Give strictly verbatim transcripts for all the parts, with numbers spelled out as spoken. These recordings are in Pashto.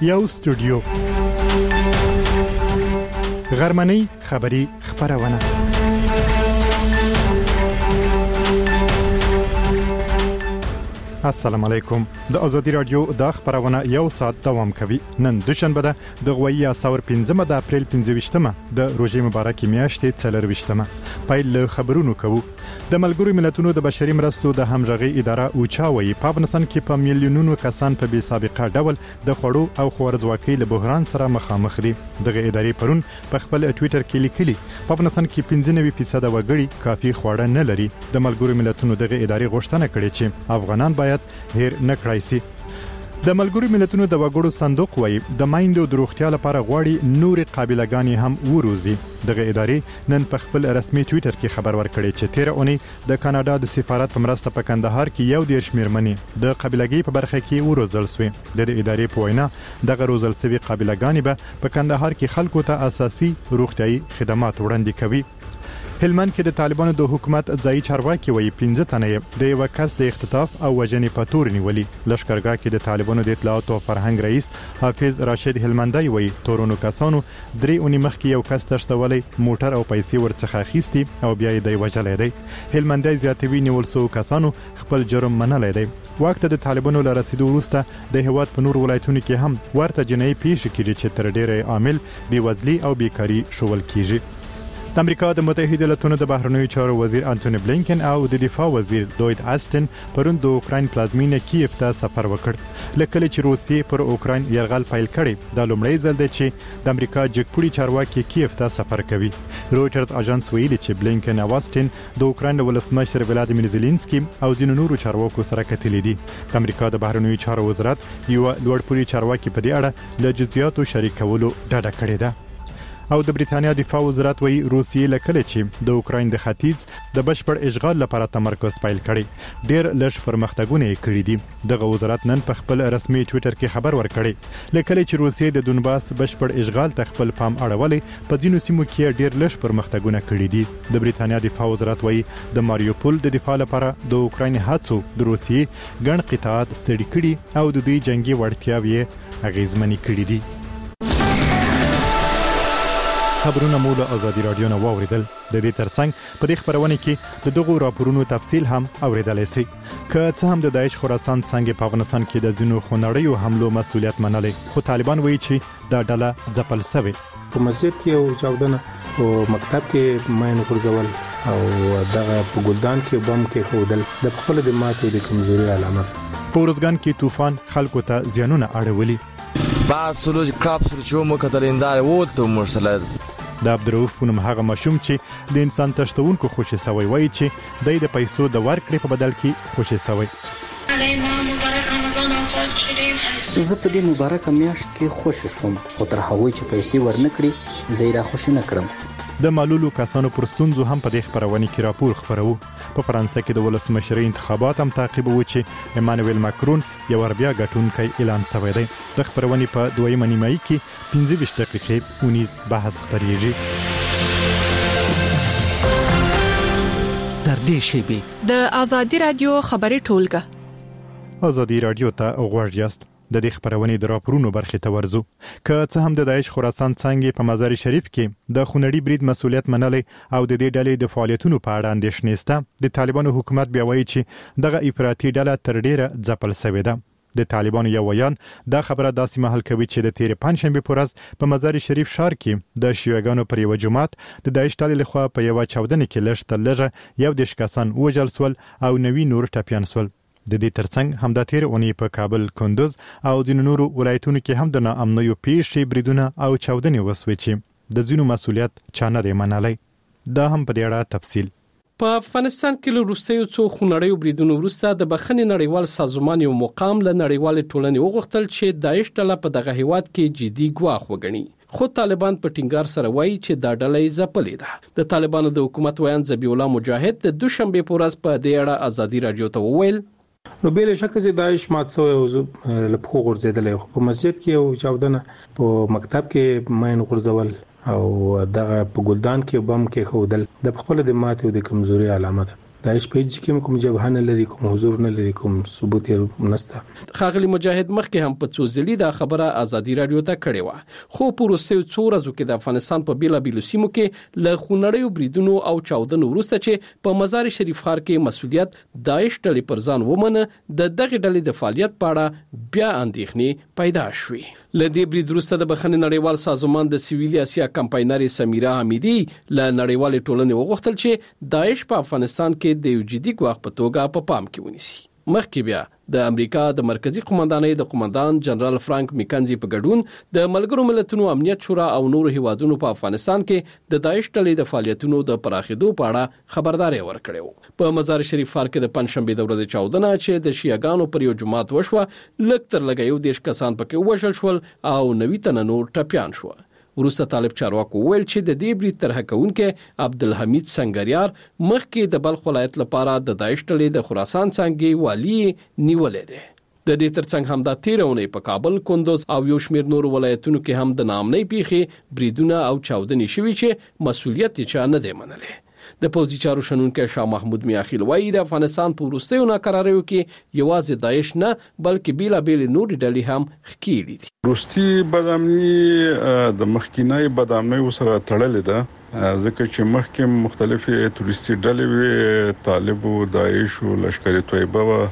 یو استودیو غرمنۍ خبری خبرونه. السلام علیکم. د ازادي رادیو د خبرونه یو ساعت دوام کوي. نن دوشنبه ده د غوي ساور پنځمه د اپریل پنځه د روزي مبارکي میاشتې څلور وشتمه. پایل خبرونو کوو. د ملګرو ملتونو د بشري مرستو د همغږي اداره اوچاوي په افغانستان کې په میلیونونو کسان په بې سابقه ډول د خوړو او خوارځواکۍ له بحران سره مخامخ دي. دغه ادارې پرون په خپل ټوئیټر کې لیکلي په افغانستان کې پنځه نوي فیصد وګړي کافي خواړه نه لري. د ملګرو ملتونو دغه ادارې غوښتنه کړې چې افغانان باید هیر نه کړای شي. د ملګرو ملتونو د وګړو صندوق وایي د مایندو د روغتیا لپاره غواړي نور قابلګانی هم وروزي. دغه ادارې نن په خپل رسمي ټوئیټر کې خبر ورکړی چې تیر اونۍ د کاناډا د سفارت په مرسته په کندهار کې یو دیرش میرمنې د قابلګۍ په برخه کې وروزل شوې. د دې ادارې په وینا دغه روزل شوی قابلګانی به په کندهار کې خلکو ته اساسي روغتيایي خدمات وړاندې کوي. هلمند کې د طالبانو د حکومت ځای چارواکي وایي پنځه تنه د یو کس د اختطاف او وژنې په تور نیولي. لشکرګاه کې د طالبانو د اطلاعات او فرهنګ رئیس حافظ راشد هلمندای وایي تورونو کسانو درې اونۍ مخکې یو کس تشتولي موټر او پیسې ورڅخه اخیستي او بیا یې د وژلې دی. هلمندای زیاتوي نیول سو کسانو خپل جرم منلای دی. وخت د طالبانو لپاره رسیدو وروسته د هیواد په نور ولایتونو کې هم ورته جنایي پیښې کیږي چې تر ډیره عامل بیوزلي او بیکاری شول کیږي. د امریکا د متحده ایالاتونو د بهرنیو چارو وزیر انټونی بلینکن او د دفاع وزیر لوید آستن پرون د اوکراین پلازمینه کیف ته سفر وکړ. لکه چې روسیې پر اوکراین یرغل پیل کړي د لومړی ځل دی چې د امریکا جګپوړي چارواکي کیف ته سفر کوي. رويټرز اژانس ویلي چې بلینکن او آستن د اوکراین ولسمشر ولادیمیر زيلنسکي او ځینو نورو چارواکو سره کتلې دي. د امریکا د بهرنیو چارو وزارت یو لوړپوړي چارواکي په دې اړه له جزئیاتو شریکولو ډاډه کړې ده. او د بریتانیا دفاع وزارت وایي روسیې لکه چې د اوکراین د ختیځ د بشپړ اشغال لپاره تمرکز پیل کړي ډیر لږ پرمختګونه یې کړي دي. دغه وزارت نن په خپل رسمي ټوئیټر کې خبر ورکړی لکه چې روسیې د دونباس بشپړ اشغال ته خپل پام اړولې په ځینو سیمو کې ډیر لږ پرمختګونه کړي دي. د بریتانیا دفاع وزارت وایي د ماریوپول د دفاع لپاره د اوکراین هڅو د روسیې ګڼ قطاعات ستړي کړي او د دوی جنگي وړتیاوې اغیزمنې کړي دي. خبرونه مو له ازادي رادیو نه واوریدل. د دې ترڅنګ په دې خبرونه کې د دغو راپورونو تفصیل هم اوریدلای شئ. که څه هم د داعش خراسان څنګه په افغانستان کې د ځینو خونړیو حملو مسولیت منلي خو طالبان وایي چې دا ډله ځپل شوی. په مسجد کې او چاودنه په مکتب کې ماین ورزول او دغه په ګلدان کې بم کې خودل د خپل د ماتو د کمزوري علامه. په ورزګان کې طوفان خلکو ته زیانونه اړولي. بعد سلوج کراپ سرچو مو کتلندار وولته مرسله د عبدالرؤف په نوم هغه ماشوم چې د انسان تشتونکو خوشي سوی وایي چې د د پیسو د ورکړې په بدل کې خوشي سوی. زه په دې مبارکه میاشت کې خوشی شوم او تر هغه چې پیسې ورنکړي زه را خوشی نه کړم. د معلولو کسانو پر ستونزو هم په دې خبرونه کې راپور خبرو. په فرانسه کې د ولسمشرۍ انتخابات هم تعقیبوي چې ایمانوئل ماکرون یو وربیا ګټونکی اعلان شوی دی. د خبرونه په دویمه نیمایي کې پنځه ویشت دقیقې اونیز بحث خبرېږي. تر دې شی د ازادي رادیو خبري ټولګه ازادي رادیو ته غوړ یاست. د دې خبرونه د راپورونو برخه ته ورزو. که څه هم د داعش خراسان څنګه په مزار شریف کې د خونړي برید مسولیت منلي او د دې ډلې د فعالیتونو په اړه اندېښنې شته، د طالبانو حکومت بیا وایي چې دغه افراطي ډله تر ډیره ځپل شوې ده. د طالبانو یو ویان دا خبره داسې محل کوي چې د تیر پنځشنبه په ورځ په مزار شریف ښار کې د شیعاګانو پر یو جماعت د داعش ډلې لخوا په یو چاودنه کې لږ تر لږه یو دیش کسان وژل شول او نوي نور ټپيان شول. د دې ترڅنګ هم د تیر اونۍ په کابل، کندوز او ځینو نورو ولایتونو کې هم د ناامنیو پیښې، بریدونه او چاودنې وسوي چې د ځینو مسولیت چا نه دی منلی. دا هم په دې اړه تفصیل. په افغانستان کې له روسیې څو خونړیو بریدونو وروسته د بخښنې نړیوال سازمان یو مقام له نړیوال ټولنې وغوښتل چې داعش ډله په دغه هیواد کې جدي ګواښ وګڼي. خو طالبان په ټینګار سره وایي چې دا ډله یې ځپلې ده. د طالبانو د حکومت ویان ذبیح الله مجاهد د دوشنبه په ورځ په دې اړه ازادي رادیو ته وویل نو بیل شک چې داعش مات شوی او لپخو غورځیدل. خو په مسجد کې او چاودنه په مکتب کې ماین غورځول او دغه په ګلدان کې بم کې خودل د خپل د ماتو د کمزوري علامه ده. داعش په هیڅ کې کوم جبهه نه لري، کوم حضور نه لري، کوم ثبوت یې نشته. خاغلی مجاهد مخکې هم په څو ځلې دا خبره ازادي رادیو ته کړې و، خو په وروستیو څو ورځو کې د افغانستان په بیلابیلو سیمو کې له خونړیو بریدونو او چاودنو وروسته چې په مزار شریف ښار کې مسؤلیت داعش ډلې پر ځان ومنه، د دغه ډلې د فعالیت په اړه بیا اندېښنې پیدا شوې. له دې برید وروسته د بخښنې نړیوال سازمان د سیویلي اسیا کمپاینر سمیرا حمیدي له نړیوال ټولنې وغوښتل چې داعش په افغانستان کې د یو جدي ګواښ په توګه په پام کې ونیسي. مخکې بیا د امریکا د مرکزی قومندانۍ د قومندان جنرال فرانک میکنزي په ګډون د ملګرو ملتونو امنیت شورا او نورو هیوادونو په افغانستان کې د داعش ډلې د فعالیتونو د پراخېدو په اړه خبرداري ورکړې. په مزار شریف ښار کې د پنځشنبه د ورځې چاودنه چې د شیعاګانو پر یو جماعت وشوه، لږ تر لږه یو دیش کسان پکې وژل شول او نوي تنه نور ټپیان شو. وروسته طالب چارواکو ویل چې د دې برید طرح کوونکې عبدالحمید سنگریار مخکې د بلخ ولایت لپاره د داعش ډلې د خراسان څنګه والی نیولې ده. د دې ترڅنګ هم د تیرونې په کابل، کندوز او یو شمېر نور ولایتونو کې هم د نامنۍ پیښې بریدونه او چاودنې شوي چې مسؤلیت یې چا نه دی منلی. د پوځي چارو شنونکي شاه محمود میاخیل وایي د افغانستان په وروستیو ناکراریو کې یوازې داعش نه بلکې بیلابېل نورې ډلې هم ښکېلې دي. وروستي بدامني د مخکینی بدامنۍ سره تړلې ده، ځکه چې مخکې مختلفې تروریستي ډلې وي، طالب او داعش او لشکر طیبه و،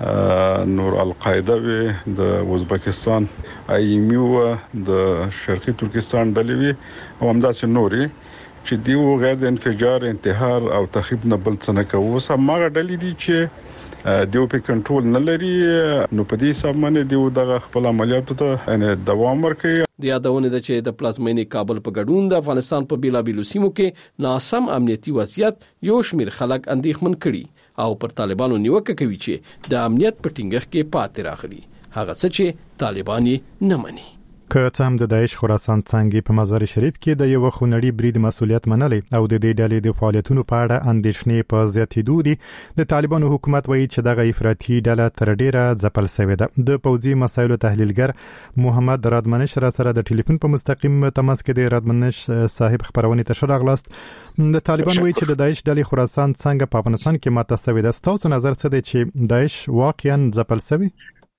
نور القاعده وي، د ازبکستان ایمي و، د شرقي ترکستان ډلې وي او همداسې نورې چې دیو غیر د انفجار، انتحار او تخریب نه بل څه نه کوي. اوس هغه ډلې دي چې دیو په کنټرول نه لري، نو په دې حساب باندې دیو د خپل عملیاتو ته ان دوام ورکوي. د یادونه ده چې د پلازمینې کابل په ګډون د افغانستان په بیلابیلو سیمو کې ناسم امنیتي وضعیت یو شمیر خلک اندېښمن کړي او پر طالبانو نیوکه کوي چې د امنیت په ټینګښت کې پاتې راغلي، هغه څه چې طالبان یې نه مني. که څه هم د داعش خراسان څنګه په مزار شریف کې د یو خونړي برید مسؤلیت منلي او د دې ډلې د فعالیتونو په اړه اندېښنې په زیاتېدو دي، د طالبانو حکومت وایي چې دغه افراطي ډله تر ډیره ځپل شوې ده. د پوځي مسایلو تحلیلګر محمد رادمنش را سره د ټلیفون په مستقیم تماس کې د رادمنش صاحب خبرونه ته شراغلاست. د طالبان وایي چې د داعش ډلې خراسان څنګه په افغانستان کې ماته شوې ده. ستاسو نظر څه دی چې داعش واقعا ځپل شوی؟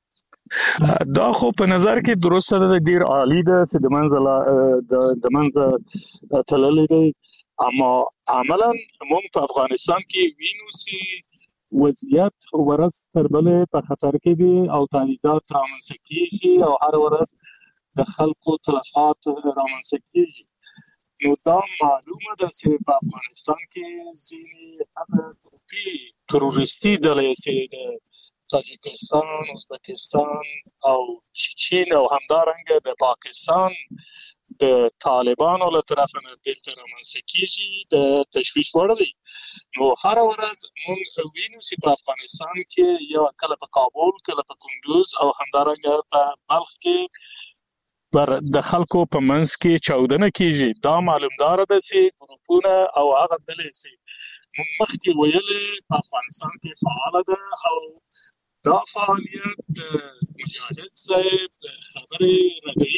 دا خو په نظر کې درسته ده، ډیر عالی ده چې د منځ د منځ تللی دی، اما عملا موږ په افغانستان کې وینو چې وضعیت ورځ تر بلې په خطر کې دي او تهدیدات رامنځته کیږي او هر ورځ د خلکو تلفات رامنځته کیږي. نو دا معلومه ده چې په افغانستان کې ځینې هغه ګروپي تروریستي ډلې چې تاجکستان، ازبکستان او چین او همدارنګه د پاکستان د طالبانو له طرف نه دلته رامنځته کیږي د تشویش وړ دي. نو هر ورځ موږ وینو چې په افغانستان کې یو کله په کابل، کله په کندوز او همدارنګه په بلخ کې پر د خلکو په منځ کې چاودنه کیږي. دا معلومدار ده چې ګروپونه او هغه ډلې چې موږ مخکې ویلې په افغانستان کې فعال ده او دا فعالیت مجاهد صاحب خبرې راغلي.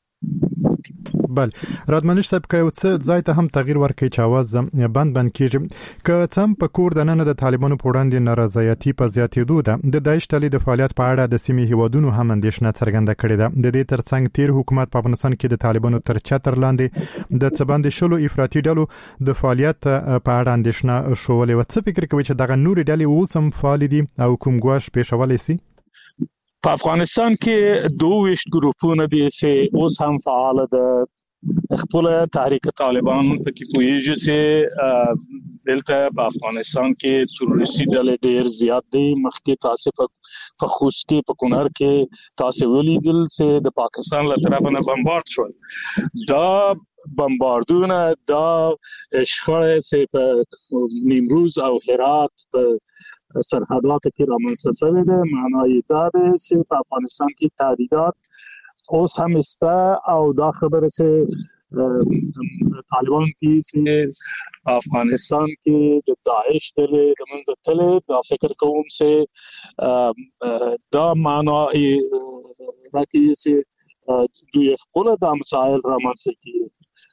بل رادمنش صاحب که څه ځای ته هم تغییر ورکړي چې आवाज بند بند کیږي، که څه هم په کور دننه د طالبانو په وړاندې نارضایتي په زیاتېدو ده، د داعش ډلې د فعالیت په اړه د سیمې هیوادونو هم اندېښنه څرګنده کړې ده. د دې ترڅنګ تیر حکومت په افغانستان کې د طالبانو تر چتر لاندې د څه باندې شلو افراطي ډلو د فعالیت په اړه اندېښنه شولې و. څه فکر کوي چې دغه نورې ډلې اوس هم فعال دي او کوم ګواښ پیښولی شي؟ په افغانستان کې دوه ویشت ګروپونه دي چې اوس هم فعال ده. خپل تحریک طالبان پکې پوهیږي چې دلته په افغانستان کې تروریستي ډلې ډېر زیات دي. مخکې تاسو په خوست کې په کونړ کې تاسو ولیدل چې د پاکستان له طرفه نه بمبارد شول. دا بمباردونه دا شخړې چې په نیمروز او هرات په سرحداتو کې رامنځته شوې ده، معنی دا ده چې په افغانستان کې تهدیدات اوس هم استه او دا خبره چې طالبان کې چې افغانستان کې د داعش ډلې د منځه تللی، دا فکر کوم چې دا معنی راکوي چې دوی خپل د مسایل رامنځته کوي.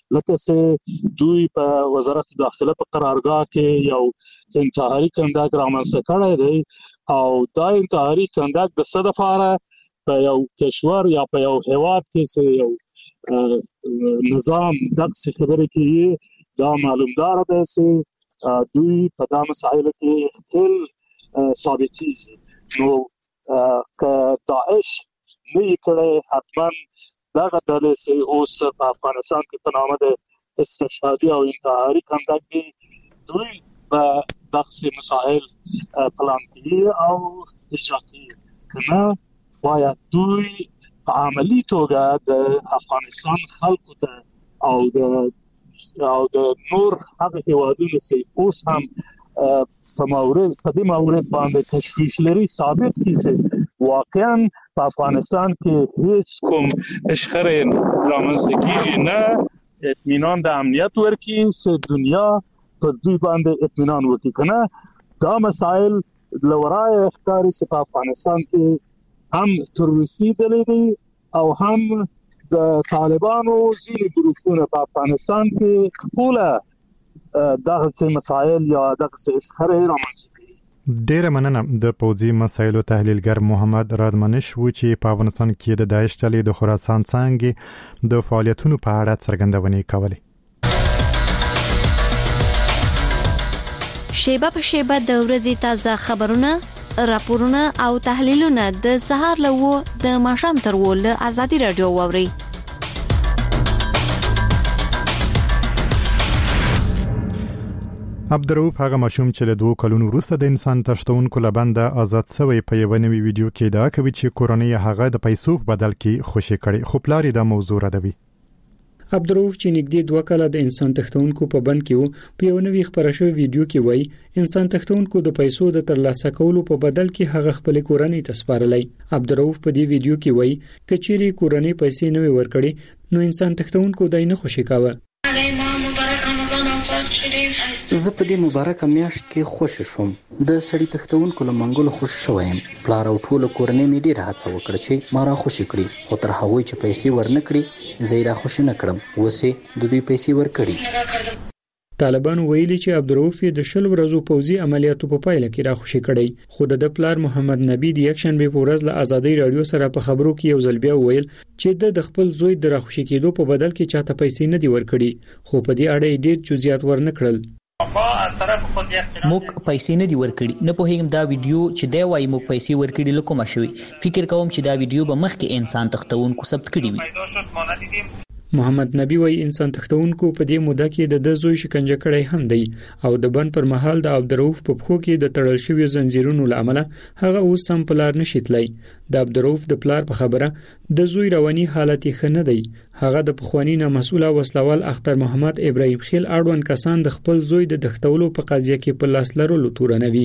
لکه چې دوی په وزارت داخله په قرارګاه کې یو انتحاري کنداک رامنځته کړی دی او دا انتحاري کنداک د څه لپاره په یو کشور یا په یو هیواد کې چې یو نظام دغه خبرې کوي دا معلومدار ده چې دوی په دا مسایلو کې اختل ثابتېږي نو که داعش نه کړي حتما دغه ډلې چې اوس په افغانستان کې په نامه د استشهادي او انتحاري کنداک دي دوی په دغه مسایل پلان کوي او اجرا کوي کنه باید دوی په عملی توګه د افغانستان خلکو ته او د او د نور هغه هیوادونو چې اوس هم په مورد په دې مورد باندې تشویش لري ثابت کړي چې واقعا په افغانستان کې هیڅ کوم اشخره رامنځته کیږي نه اطمینان د امنیت ورکی چې دنیا پر دوی باندې اطمینان وکړي کنه دا مسائل لورای افکاري چې په افغانستان کې هم تروریستي ډلې دي او هم د طالبانو ځینې ګروپونه په افغانستان کې خپله دغه مسایل یا دغه خبره رامنځته کړي. ډیره مننه د پوځي مسایلو تحلیلګر محمد رادمنش و چې په افغانستان کې د داعش ډلې د خراسان څنګه د فعالیتونو په اړه څرګندونې کولې. شیبه په شیبه د ورځې تازه خبرونه، راپورونه او تحلیلونه د سهار لوو د ماښام تر ول ازادي رادیو ووري. عبدالرؤف هغه ماشوم چې له دوه کلونو وروسته د انسان تښتونکو له بنده آزاد شوی په یو نوي ویډیو کې دا کوي چې کورنۍ هغه د پیسو په بدل کې خوشی کړي خو پلار دا موضوع ردوي. عبدالرؤف چې نږدې دوه کاله د انسان تښتونکو په بند کې وو په یو نوي خبره شوی ویډیو کې وایي انسان تښتونکو د پیسو د ترلاسه کولو په بدل کې هغه خپل کورنۍ ته سپارلای. عبدالرؤف په دې ویډیو کې وایي کچېری کورنۍ پیسې نه ورکړي نو انسان تښتونکو دای نه خوشی کاوه. زه په دې مبارکه میاشت کې خوش شوم. د سړی تښتونکو له منګولو خوش شوم. پلار او ټول کورنۍ مې ډیر هڅه وکړه چې ما را خوشی کړي خو تر هغه چې پیسې ورنکړي زه را خوشی نه کړم. وسه د دوی پیسې ورکړي. طالبان ویلي چې عبدالرؤف د شل ورځو پوځي عملیاتو په پایله کې را خوشی کړي خو د پلار محمد نبی د یک شنبه په ورځ له ازادي رادیو سره په خبرو کې یو ځل بیا ویل چې د خپل زوی د را خوشی کېدو په بدل کې چاته پیسې نه دی ورکړي خو په دې اړه ډېر جزئیات ورنکړل. موږ پیسې نه دی ورکړي نه په هیڅ دا ویډیو چې دی وايي موږ پیسې ورکړي لکه ما شوی فکر کوم چې دا ویډیو به مخکې انسان تښتونکو ثبت کړي وي. محمد نبی وای انسان تښتونکو په دې موده کې د د زوی شکنجه کړی هم دی او د بند پر مهال د عبدالرؤف په پخو کې د تړل شوی زنجیرونو لامل هغه اوس سم پلار نشیتلی. د عبدالرؤف د پلار په خبره د زوی رواني حالت ښه نه دی. هغه د پخوانی نه مسؤله وسلوال اختر محمد ابراهیم خیل اړوند کسان د خپل زوی د تښتولو په قضیه کې په لاس لرلو تورنوي.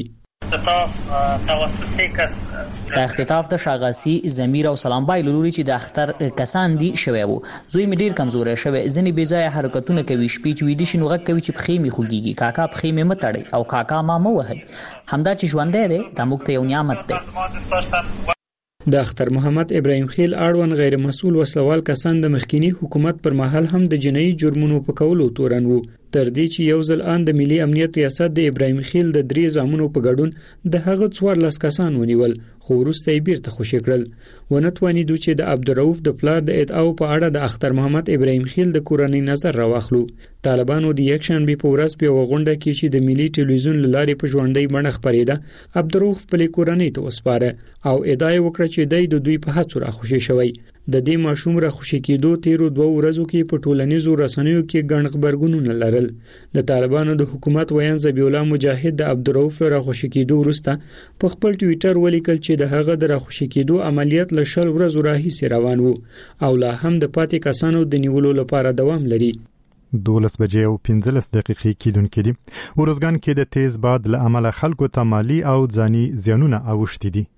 د اختطاف د شاغاسي زمیر او سلام بای لوري چې د اختر کسان دي شوی وو. زوی مې ډیر کمزورې شوی ځنې بې ځای حرکتونه کوي شپې چې ویدي شنو غږ کوي چې پخې می خوږيږي کاکا پخې می متړي او کاکا ما مو وهي همدا چې ژوندې ده د موږ ته یو نعمت ده. د اختر محمد ابراهیم خیل اړوند غیر مسؤل وسلوال کسان د مخکینی حکومت پر مهال هم د جنایي جرمونو په کولو تورن وو تر دې چې یو ځل ان د ملي امنیت ریاست د ابراهیم خیل د درې زامنو په ګډون د هغه څوارلس کسان ونیول خو وروسته یې بیرته خوشی کړل. ونه توانیدو چې د عبدالرؤف د پلار د ادعاو په اړه د اختر محمد ابراهیم خیل د کورنۍ نظر راواخلو. طالبانو د یک شنبه په ورځ په غونډه کې چې د ملي ټلویزیون لارې په ژوندۍ بڼه خبرېده عبدالرؤف په کورنۍ ته وسپاره او ادعا وکړه چې د دوی په هڅو را خوشی شوی. د دې ماشوم را خوشی کېدو تیرو دوه ورځو کې په ټولنیزو رسنیو کې ګڼ خبرګونونه لرل. د طالبانو د حکومت ویان ذبیح الله مجاهد د عبدالرؤف را خوشی کېدو وروسته په خپل ټوئیټر ولیکل چې د هغه د را خوشی کېدو عملیات له شل ورځو راهیسې روان وو او لا هم د پاتې کسانو د نیولو لپاره دوام لري. دولس بجې او پنځلس دقیقې کېدونکې دي. ورزګان کې د تیز باد له امله خلکو ته مالی او ځاني زیانونه اوښتي دي.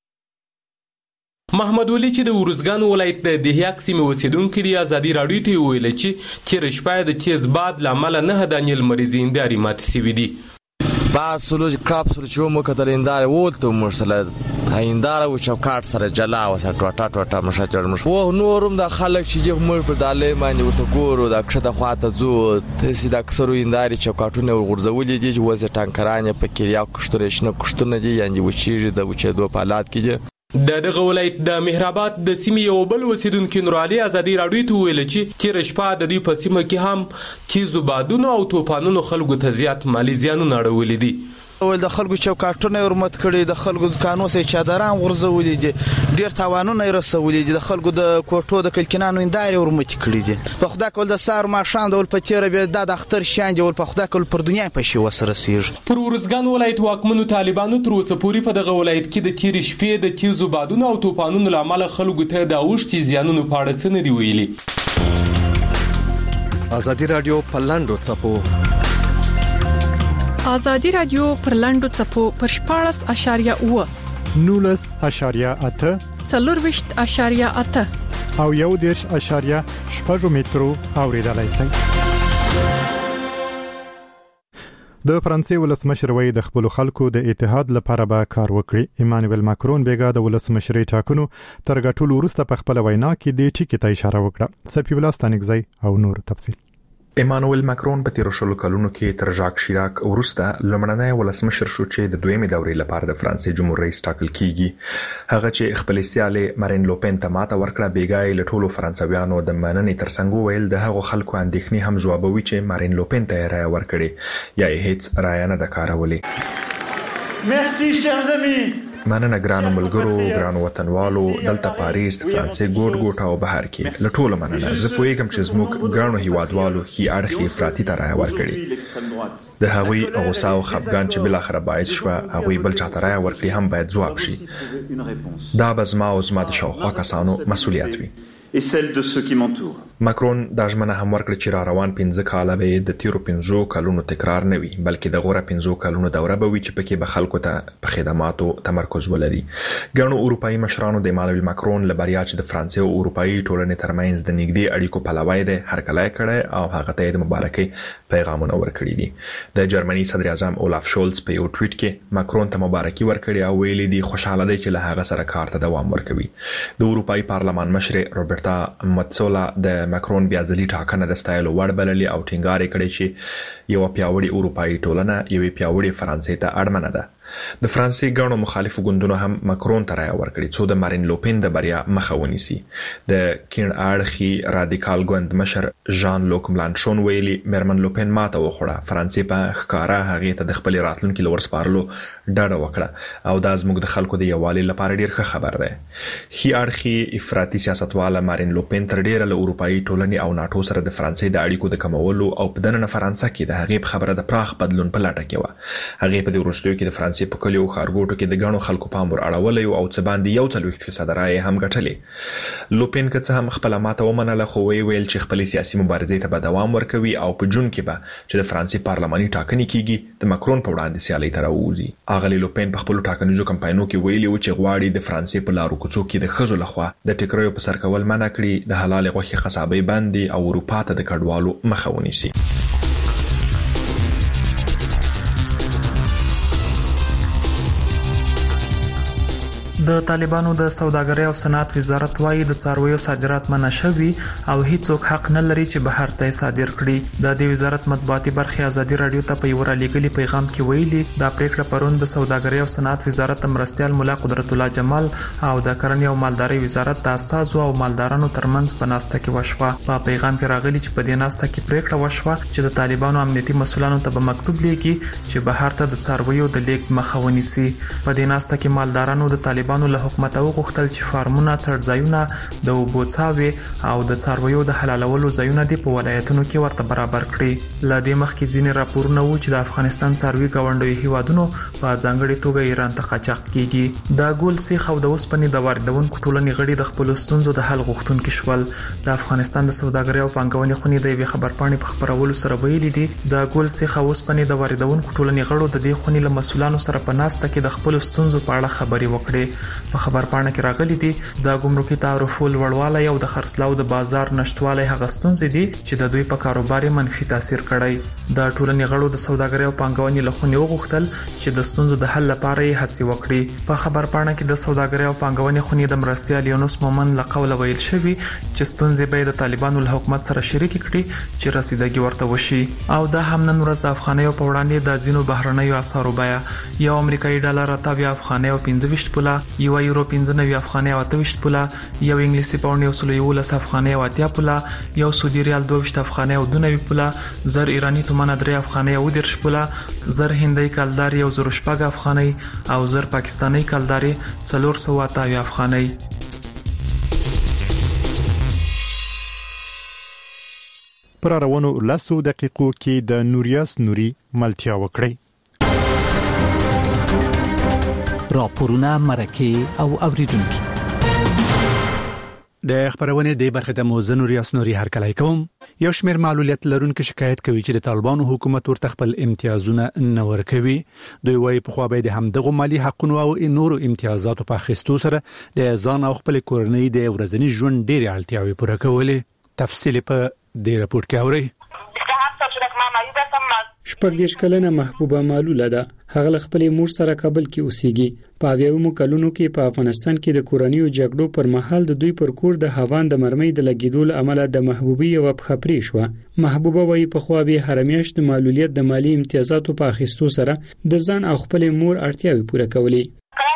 محمد ولی چې د ورزګان ولایت د دهیاک سیمې اوسیدونکو دی ازادي رادیو ته ویل چې چې رشپای د تیز باد لامل نه دانیل مریض انداري مات سوي دي. بعد سلوج کراپ سره چې مو کتل اندار وته مرسله هیندار او چوکاټ سره جلا وسه ټوټه ټوټه مشه جوړ مش و نورم د خلک چې موږ په داله باندې ورته ګورو د کښته خواته زو ته سیده اکثر انداري چوکاټونه ورغورځولې دي چې وزه ټانکرانه په کلیاو کښتره شنه کښتونه دي یعنی وچیږي د وچېدو په حالات کې د دغه ولایت د مهرآباد د سیمې یو بل اوسیدونکو نور علي ازادي راډیو ته ویل چې کې رشپا د دې په سیمه کې هم کې زبادونو او توپانونو خلکو ته زیات مالی زیانونه اړولې دي ول د خلکو چوکاټونه ورمت کړي د خلکو دکانو سه چادران ورزولې دي ډیر تاوانونه رسولې دي د خلکو د کوټو د کلکینانو انداري ورمت کړي دي په خدا کول د سار ما شام د ول پچیر به د اختر شان دی ول په خدا کول پر دنیا په شی وسره سیر پر ورزګان ولایت واکمنو طالبانو تر اوسه پورې په دغه ولایت کې د تیر شپې د تیزو بادونو او توپانونو لامل خلکو ته د اوښتي زیانونو په اړه څه نه دی ویلي. ازادي رادیو په لاندو چپو ازادي رادیو پر لاندو چپو پر شپاړس اشاریه اوه نولس اشاریه اته څلورویشت اشاریه اته او یو دیرش اشاریه شپږ مترو اوریدلای شئ. د فرانسې ولسمشر وایي د خپل خلکو د اتحاد لپاره به کار وکړي. ایمانوئل ماکرون بیګا د ولسمشرۍ ټاکنو تر ګټلو وروسته په خپل وینا کې د ټکی ته اشاره وکړه. سپی ولاستانګزی او نور تفصیل. ایمانوئل ماکرون په تیر شلو کلونو کې تر ژاک شیراک وروسته لومړنی ولسمشر شو چې د دویمې دورې لپاره د فرانسې جمهور رئیس ټاکل کیږي. هغه چې خپل سیاله مارین لوپن ته ماته ورکړه بیګای له ټولو فرانسویانو د مننې ترڅنګ ویل د هغو خلکو اندېښنې هم جوابوي چې مارین لوپن ته رائے ورکړي یا هیڅ رائے نه د کارولې. مرسی شیرز امی. مننه ګرانو ملګرو ګرانو وطنوالو دلته پاریس د فرانسې ګوټ ګوټ او بهر کې له ټولو مننه. زه پوهیږم چې زموږ ګرانو هیوادوالو خي اړخي افراطي ته رائے ورکړي. د هغوی غوسه او خفګان چې بل اخر باعث شو هغوی بل چاته رائے ورکړي هم باید ځواب شي. دا به زما او زما د شاوخوا کسانو مسؤلیت وي. et celle de ceux qui m'entourent. ماکرون دا ژمنه هم ورکړه چې را روان پنځه کاله به د تیرو پنځو کلونو تکرار نه وي بلکې د غوړه پنځو کلونو دوره به وي چې پکې به خلکو ته په خدماتو تمرکز ولري. ګڼو اروپאי مشرانو د ایمانوئل ماکرون له بریا چې د فرانسې او اروپאי ټولنې ترمنځ د نږدې اړیکو پلوی دی هرکلی کړی او هغه ته د مبارکۍ پیغامونه ورکړي دي. د جرمني صدر اعظم اولاف شولز په یو ټویټ کې ماکرون ته مبارکي ورکړي او ویلي دي خوشاله دی چې له هغه سره کار ته دوام ورکوي. د اروپאי پارلمان مشر روبرتا متسولا د ماکرون بیا ځلي ټاکنه د ستایلو وړ بللې او ټینګار کړی چې یو پیاوړی اروپאי ټولنه یو پیاوړی فرانسې ته اړمنه ده. د فرانسې ګڼو مخالفو ګوندونو هم ماکرون ته رائے ورکړي څو د مارین لوپن د بریا مخه ونیسي. د کین اړخي رادیکال ګوند مشر ژان لوک ملانشون ویلي مېرمن لوپن ماته وخوړه. فرانسې په ښکارا هغه ته د خپل راتلونکي لور سپارلو ډاډه وکړه او دا زموږ د خلکو د یووالي لپاره ډیر ښه خبر ده. هي اړخي افراطي سیاستواله مارین لوپن تر ډیره له اروپאי ټولنې او ناتو سره د فرانسې د اړیکو د کمولو او په دننه فرانسه کې د هغې خبره د پراخ بدلون په لټه کې و. هغه په دې وروستیو کې د فرانسې په کلیو خارګوټو کې د غنو خلکو پام ور اړولې او څه باندې یو څلوېښت فیصد رائے هم ګټلې. لوپن که څه هم خپل ماته ومنله خو وی ویل چې خپل سیاسي مبارزې ته به دوام ورکوي او په جون کې به چې د فرانسې پارلماني ټاکنې کیږي د ماکرون په وړاندې سیالي ته راوځي. اغلی لوپن په خپل ټاکنیزو کمپاینونو کې ویلي و چې غواړي د فرانسې په لارو کوڅو کې د خزو لخوا د ټیکریو په سر کول منع کړي د حلال غوښې خصابې باندې او اروپا ته د کډوالو مخه ونیسي. د طالبانو د سوداګرۍ او صنعت وزارت وايي د څارویو صادرات منع شوي او هیڅوک حق نه لري چې بهر ته صادر کړي. د دې وزارت مطبوعاتي برخه ازادي رادیو ته په یو رالیږلي پیغام کې ویلي دا پریکړه پرون د سوداګرۍ او صنعت وزارت مرستيال مولا قدرت الله جمال او د کرنې او مالدارۍ وزارت د اساسو او مالدارانو ترمنځ په ناسته کې وشوه. په پیغام کې راغلي چې په دې ناسته کې پریکړه وشوه چې د طالبانو امنیتي مسولانو ته به مکتوب لیکي چې بهر ته د څارویو د لیک مخه ونیسي. په دې ناسته کې مالدارانو د طالبانو له حکومت وغوښتل چې فارمونه څړځایونه د اوبو څاوي او د څارویو د حلالولو ځایونه د په ولایتونو کې ورته برابر کړي. ل دې مخکې ځینې راپورونه وو چې د افغانستان څاروي ګاونډي هیوادونو په ځانګړي توګه ایران ته قاچاق کیږي. د ګول سیخ او د اوسپنې د واردونکو ټولنې غړي د خپل ستونزو د حل غوښتونکي شول. د افغانستان د سوداګرۍ او پانګونې خونې د یوې خبرپاڼې په خبرولو سره ویلي دي د ګول سیخ او اوسپنې د واردونکو ټولنې غړو د دې خونې له مسولانو سره په ناسته کې د خپل ستونزو په اړه خبري وکړي. په خبر پاڼه کې راغلي دي د ګمرکي تعرفو لوړوالی او د خرڅلاو د بازار نشټوالی هغه ستونزې دي چې د دوی په کاروبار منفي تاثیر کړی. د ټولنې غړو د سوداګرۍ او پانګونې له خونې وغوښتل چې د ستونزو د حل لپاره یې هڅې وکړي. په خبر پاڼه کې د سوداګرۍ او پانګونې خونې د مرستیال یونس مومن له قوله ویل شوی چې ستونزې به د طالبانو له حکومت سره شریک کړي چې رسیدګي ورته وشي. او دا هم نن ورځ د افغانیو په وړاندې د ځینو بهرنیو اسعارو بیه یو امریکایي ډالر اتیا افغانۍ او پنځه ویشت پوله، یو یورو پنځه نوي افغانۍ او اته ویشت پوله، یو انګلیسي پاونډ یو سل یولس افغانۍ او اتیا پوله، یو سعودي ریال دوه ویشت افغانۍ او دوه نوي پوله، زر ایرانی تومان درې افغانۍ او دېرش پوله، زر هندۍ کلدار یو زر شپږ افغانۍ او زر پاکستاني کلداري څلور سوه اته اویا افغانۍ. پر روانو لسو دقیقو کې د نوریاس نوري ملتیا وکړي. راپورونه مرکه او اوریدونکو د خبرونه د برخه د موزن ریاست نوري هر کله کوم یو شمیر معلولیت لرونکو شکایت کوي چې د طالبانو حکومت ورته خپل امتیازونه نه ورکوي. دوی وايي په خو به د همدغه مالی حقوقو او نورو امتیازاتو په اخیستو سره د ځان او خپل کورنۍ د ورځنی ژوند ډېری اړتیاوې پوره کولې. تفصیل په د راپور کې اوري. شپږ دیش کلنه محبوبه معلوله ده. هغه خپل مور سره کابل کې اوسېږي. په اویاومو کلونو کې په افغانستان کې د کورنیو جګړو پر مهال د دوی پر کور د هوان د مرمۍ د لګیدو له امله د محبوبي او خبري شو. محبوبه وايي په خو به هرمیاشت د مالیات د مالی امتیازاتو په اخیستو سره د ځان او خپل مور اړتیاوې پوره کولې.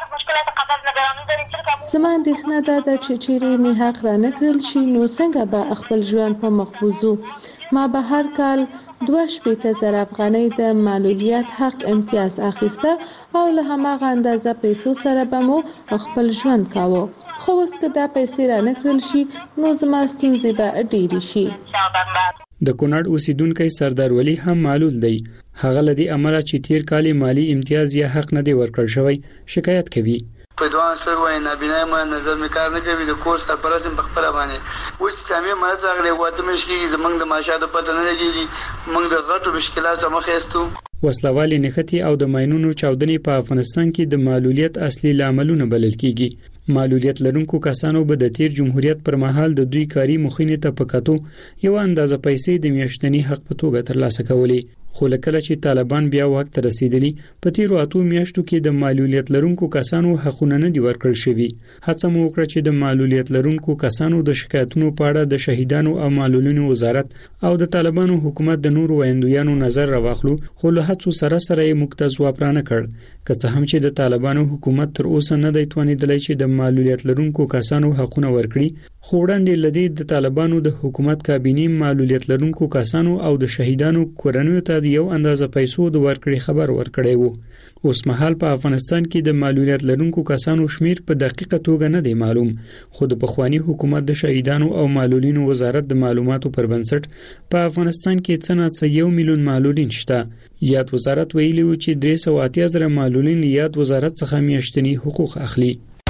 زما اندېښنه ده چې چیرې می حق را نکړل شي نو څنګه به خپل ژوند په مخ بوزو. ما به هر کال دوه شپېته زره افغانۍ د معلولیت حق امتیاز اخیسته او له هماغه اندازه پیسو سره به مو خپل ژوند کاوه. خو اوس که دا پیسې را نکړل شي نو زما ستونزې به ډېرې شي. د کونړ اوسیدونکو سردار ولی هم معلول دی. هغه لدی عمله چې تیر کال مالی امتیاز یا حق نه دی ورکړ شوی شکایت کوي. په دوان سره وای نه بنای ما نظر می کار نه کوي د کورس ته پرسم په خبره باندې و چې سمې مرته راغلی وته مشکلې زمنګ د ماشاده پته نه لګيږي موږ د غټو مشکلات سره مخ یاستو. وسلوالي نختی او د ماينونو چاودنې په افغانستان کې د معلولیت اصلي لاملونه بلل کیږي. معلولیت لرونکو کسانو به د تیر جمهوریت پر مهال د دوی کاری مخینه ته پکاتو یو اندازه پیسې د میاشتنی حق په توګه ترلاسه کولې. خو لکه چې طالبان بیا وخت ته رسیدلی په تیرو اتو میاشتو کې د معلولیت لرونکو کسانو حقونه نه دی ورکړل شوی. هڅه مو وکړه چې د معلولیت لرونکو کسانو د شکایتونو په اړه د شهیدانو او معلولینو وزارت او د طالبانو حکومت د نورو ویندویانو نظر راوخلو خو له هڅو سره سره یې مکتز واپرانه کړ. که څه هم چې د طالبانو حکومت تر اوسه نه دی توانیدلی چې د معلولیت لرونکو کسانو حقونه ورکړي. خو وړاندې لدی د طالبانو د حکومت کابینې معلولیت لرونکو کسانو او د شهیدانو کورنیو ته یو اندازه پیسو د ورکړې خبر ورکړی وو. اوس مهال په افغانستان کې د معلولیت لرونکو کسانو شمیر په دقیقه توګه نه دی معلوم. خو د پخوانی حکومت د شهیدانو او معلولینو وزارت د معلوماتو پر بنسټ په افغانستان کې څنګه څه یو میلیون معلولین شته. یاد وزارت ویلي و چې درې سوه اتیا زره معلولین یاد وزارت څخه میاشتنی حقوق اخلي.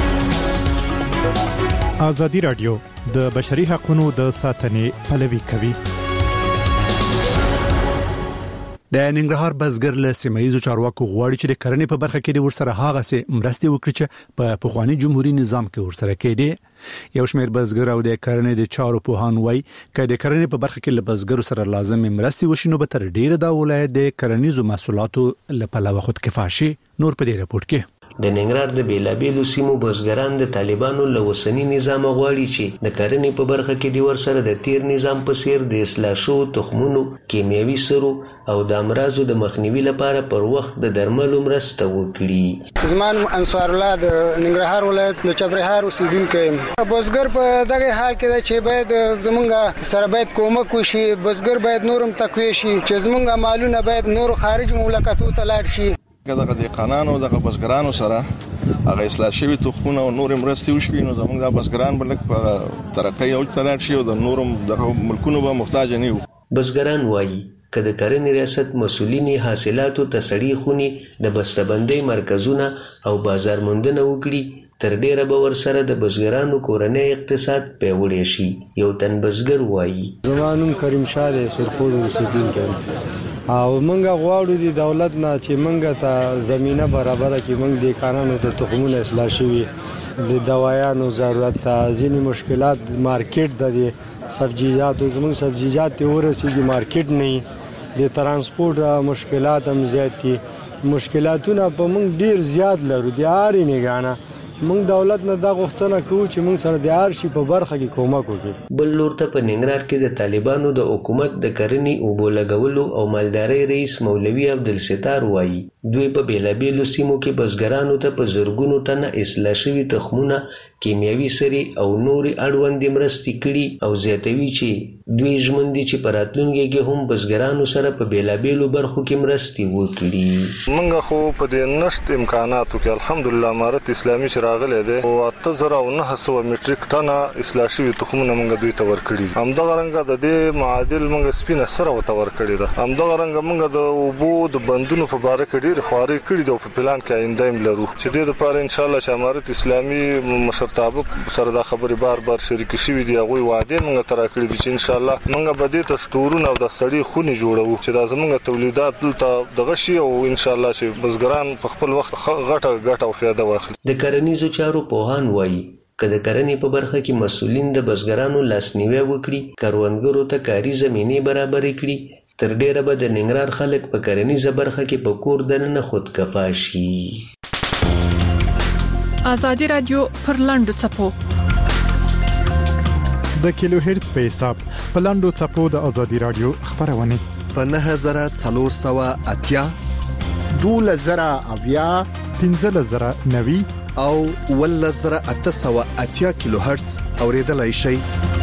ازادي رادیو د بشري حقوقو د ساتنې پلوي کوي. د ننګرهار بزګر له سیمایي چارواکو غواړي چې د کرنې په برخه کې د ورسره هغه سي مرستې وکړي چې په پخوانی جمهوریت نظام کې ورسره کېدي. یو شمېر بزګر او د کرنې د چارو پوهان وایي چې د کرنې په برخه کې له بزګرو سره لازم مرستې وشي نو به تر ډیره د ولایت د کرنیزو محصولاتو لپاره خود کفایشي. نور په دې راپور کې د ننګرهار د بیلابیلو سیمو بزګران د طالبانو له وسنی نظام غواړي چې د کرنې په برخه کې د ورسره د تیر نظام په څیر د اصلاح شو تخمونو کیمیاوي سرو او د امراضو د مخنیوي لپاره پر وخت د درملو مرسته وکړي. زمان انصار الله د ننګرهار ولایت د چبرهار اوسیدونکو یم. بزګر په دغه حال کې چې باید زمونږ سره باید کومک وشي. بزګر باید نورم تقوی شي چې زمونږ مالونه باید نور خارج مملکتو ته لاړ شي. دغه د قانونو دغه بزګرانو سره هغه اصلاح شوی تخمونه او نور مرستې وشوي نو زموږ د بزګران بلک په ترقۍ او تلاړ شي او د نورم دغه ملکونو به محتاج نه یو. بزګران وایي که د کرنې ریاست مسولین حاصلاتو ته سړې خوني د بسته‌بندۍ مرکزونه او بازار موندنه وکړي تر ډیره به ورسره د بزګرانو کورنۍ اقتصاد پیاوړی شي. یو تن بزګر وایي زما نوم کریم شاه دی سرخور اوسیدونکی یم. او موږ غواړو د دولت نه چې موږ ته زمينه برابر کړي، موږ د قانونو ته تخمونه اصلاح شوي، د دوايانو ضرورت ته، ځینې مشکلات مارکیټ د سبزیجاتو زموږ سبزیجات ته ورسېږي مارکیټ نه، د ترانسپورت مشکلات هم زیات دي، مشکلاتونه په موږ ډیر زیات لرو. د اړې نه موږ دولت نه دا غوښتنه کوو چې موږ سره د ارشي په برخه کې کومک وکړي. بل لور ته په ننګرهار کې د طالبانو د حکومت د کرنې اوبو لګولو او مالدارۍ رئیس مولوي عبدالستار وایي دوی په بیلابیلو سیمو کې بزګرانو ته په زرګونو ټنه اصلاح شوي تخمونه، کیمیاوي سرې او نورې اړوندې مرستې کړي او زیاتوي چې دوی ژمن دي چې په راتلونکي کې هم بزګرانو سره په بیلابیلو برخو کې مرستې وکړي. موږ خو په دې نشت امکاناتو کې الحمدلله امارت اسلامي چې راغلی دی او اته زره او نهه سوه میټریک ټنه اصلاح شوي تخمونه موږ دوی ته ورکړي دي. همدغه رنګه د دې معادل موږ سپینه سره ورته ورکړې ده. همدغه رنګه موږ د اوبو د بندونو په باره کې ډېرې خوارۍ کړي دي او په پلان کې آینده هم لرو چې دې دپاره انشاءالله چې امارت اسلامي مشرتابه سره دا خبرې بار بار شریکې شوي دي، هغوی وعدې موږ ته راکړي دي چې انشاءالله موږ به دې ته سټورونه او د سړې خونې جوړوو چې دا زموږ تولیدات دلته دغه شي او انشاءالله چې بزګران په خپل وخت غټه ګټه او فایده واخلي. د کرنیزو چارو پوهان وایي که د کرنې په برخه کې مسؤلین د بزګرانو لاسنیوی وکړي، کروندګرو ته کاري زمینې برابرې کړي، تر ډیره به د ننګرهار خلک په کرنیزه برخه کې په کور دننه خودکفا شي. ازادي رادیو پر لاندو چپو د کیلو هرتز په حساب په لاندو چپو د ازادي رادیو خبرونه په نه زره څلور سوه اتیا دوله زره اویا پنځه زره نوي او ول زره اته سوه اتیا کیلو هرتز اوریدلای شي.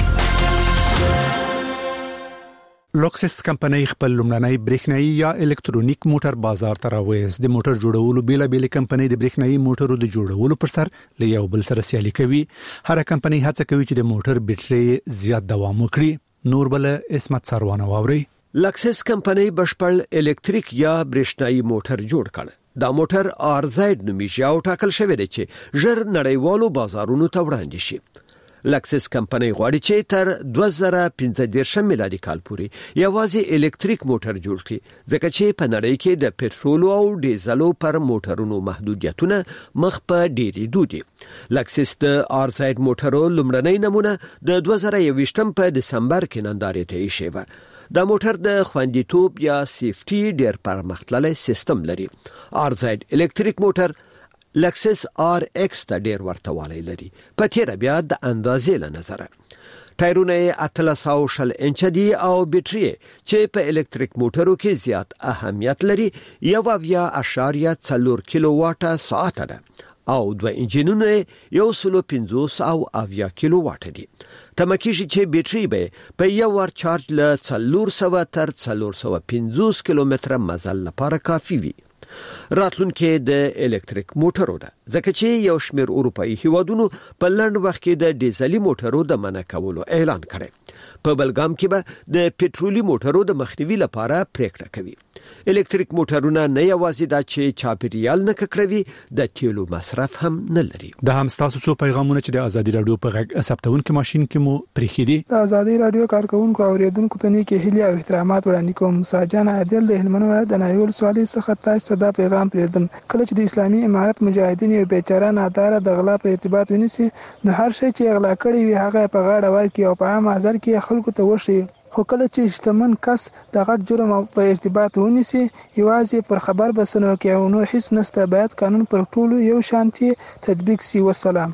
لوکسس کمپنۍ خپل لومړنی برېښنايي یا الکترونیک موټر بازار ته راوېست. د موټر جوړولو بیلابېل کمپنۍ د برېښنايي موټرو د جوړولو پر سر له یو بل سره سیالي کوي. هر کمپنۍ هڅه کوي چې د موټر بیټرۍ زیات دوام وکړي. نور بل اسمت سروانه واوري. لوکسس کمپنۍ بشپړ الکتریک یا برېښنايي موټر جوړ کړ. دا موټر آرزاید نومیږي او ټاکل شوی دی چې ژر نړیوالو بازارونو ته وړاندې شي. لکسس کمپنۍ غواړي چې تر دوه زره پنځه دېرش میلادي کال پورې یوازې الکتریک موټر جوړ کړي، ځکه چې په نړۍ کې د پټرول او ډیزلو پر موټرونو محدودیتونه مخ په ډېرېدو دي. لکسس د آرزاید موټرو لومړنۍ نمونه د دوه زره یوویشتم په دسمبر کې نندارې ته ایښې وه. دا موټر د خوندیتوب یا سیفټي ډېر پرمختللی سیستم لري. آرزاید الکتریک موټر لکسس آر ایکس ته ډیر ورته والی لري. په تیره بیا د اندازې له نظره ټایرونه یې اتلس او شل انچه دي او بیټري چې په الکتریک موټرو کې زیات اهمیت لري یو اویا اشاریه څلور کیلو واټه ساعت ده او دوه انجینونه یو سلو پنځوس او اویا کیلو واټه دي. تمکیږي چې بیټري به په یو ور چارج له څلور سوه تر څلور سوه پنځوس کیلومتره مزل لپاره کافي وي. راتلونکي د الکتریک موټرو ده، ځکه چې یو شمېر اروپایي هیوادونو په لنډ وخت کې د ډیزلي موټرو د منع کولو اعلان کړی. په بل ګام کې به د پټرولي موټرو د مخنیوي لپاره پریکړه کوي. الکتریک موټرونه نه یوازې دا چې چاپیریال نه ککړوي، د تیلو مصرف هم نه لري. د هم تاسو څو پیغامونه چې د ازادي رادیو په غږ ثبتونکو ماشين کې مو پریخي دي. د ازادي رادیو کارکونکو او اوریدونکو ته نیکی هیله او احترامات وړاندې کوم. ساجان عادل د هلمند ولایت د نایول سوالي څخه تاسو دا پیغام پریږدم. کله چې د اسلامي امارت مجاهدین یو بیچاره ناداره د غلا په ارتباط ونیسي، نو هر شی چې غلا کړی وي هغه په غاړه ورکړي او په عام ازر کې خلکو ته وشي. خو کله چې شتمن کس د غټ جرم په ارتباط ونیسي، یوازې پر خبر بسنو کې او نور هیڅ نسته. باید قانون پر ټولو یو شانتي تطبیق سی. والسلام.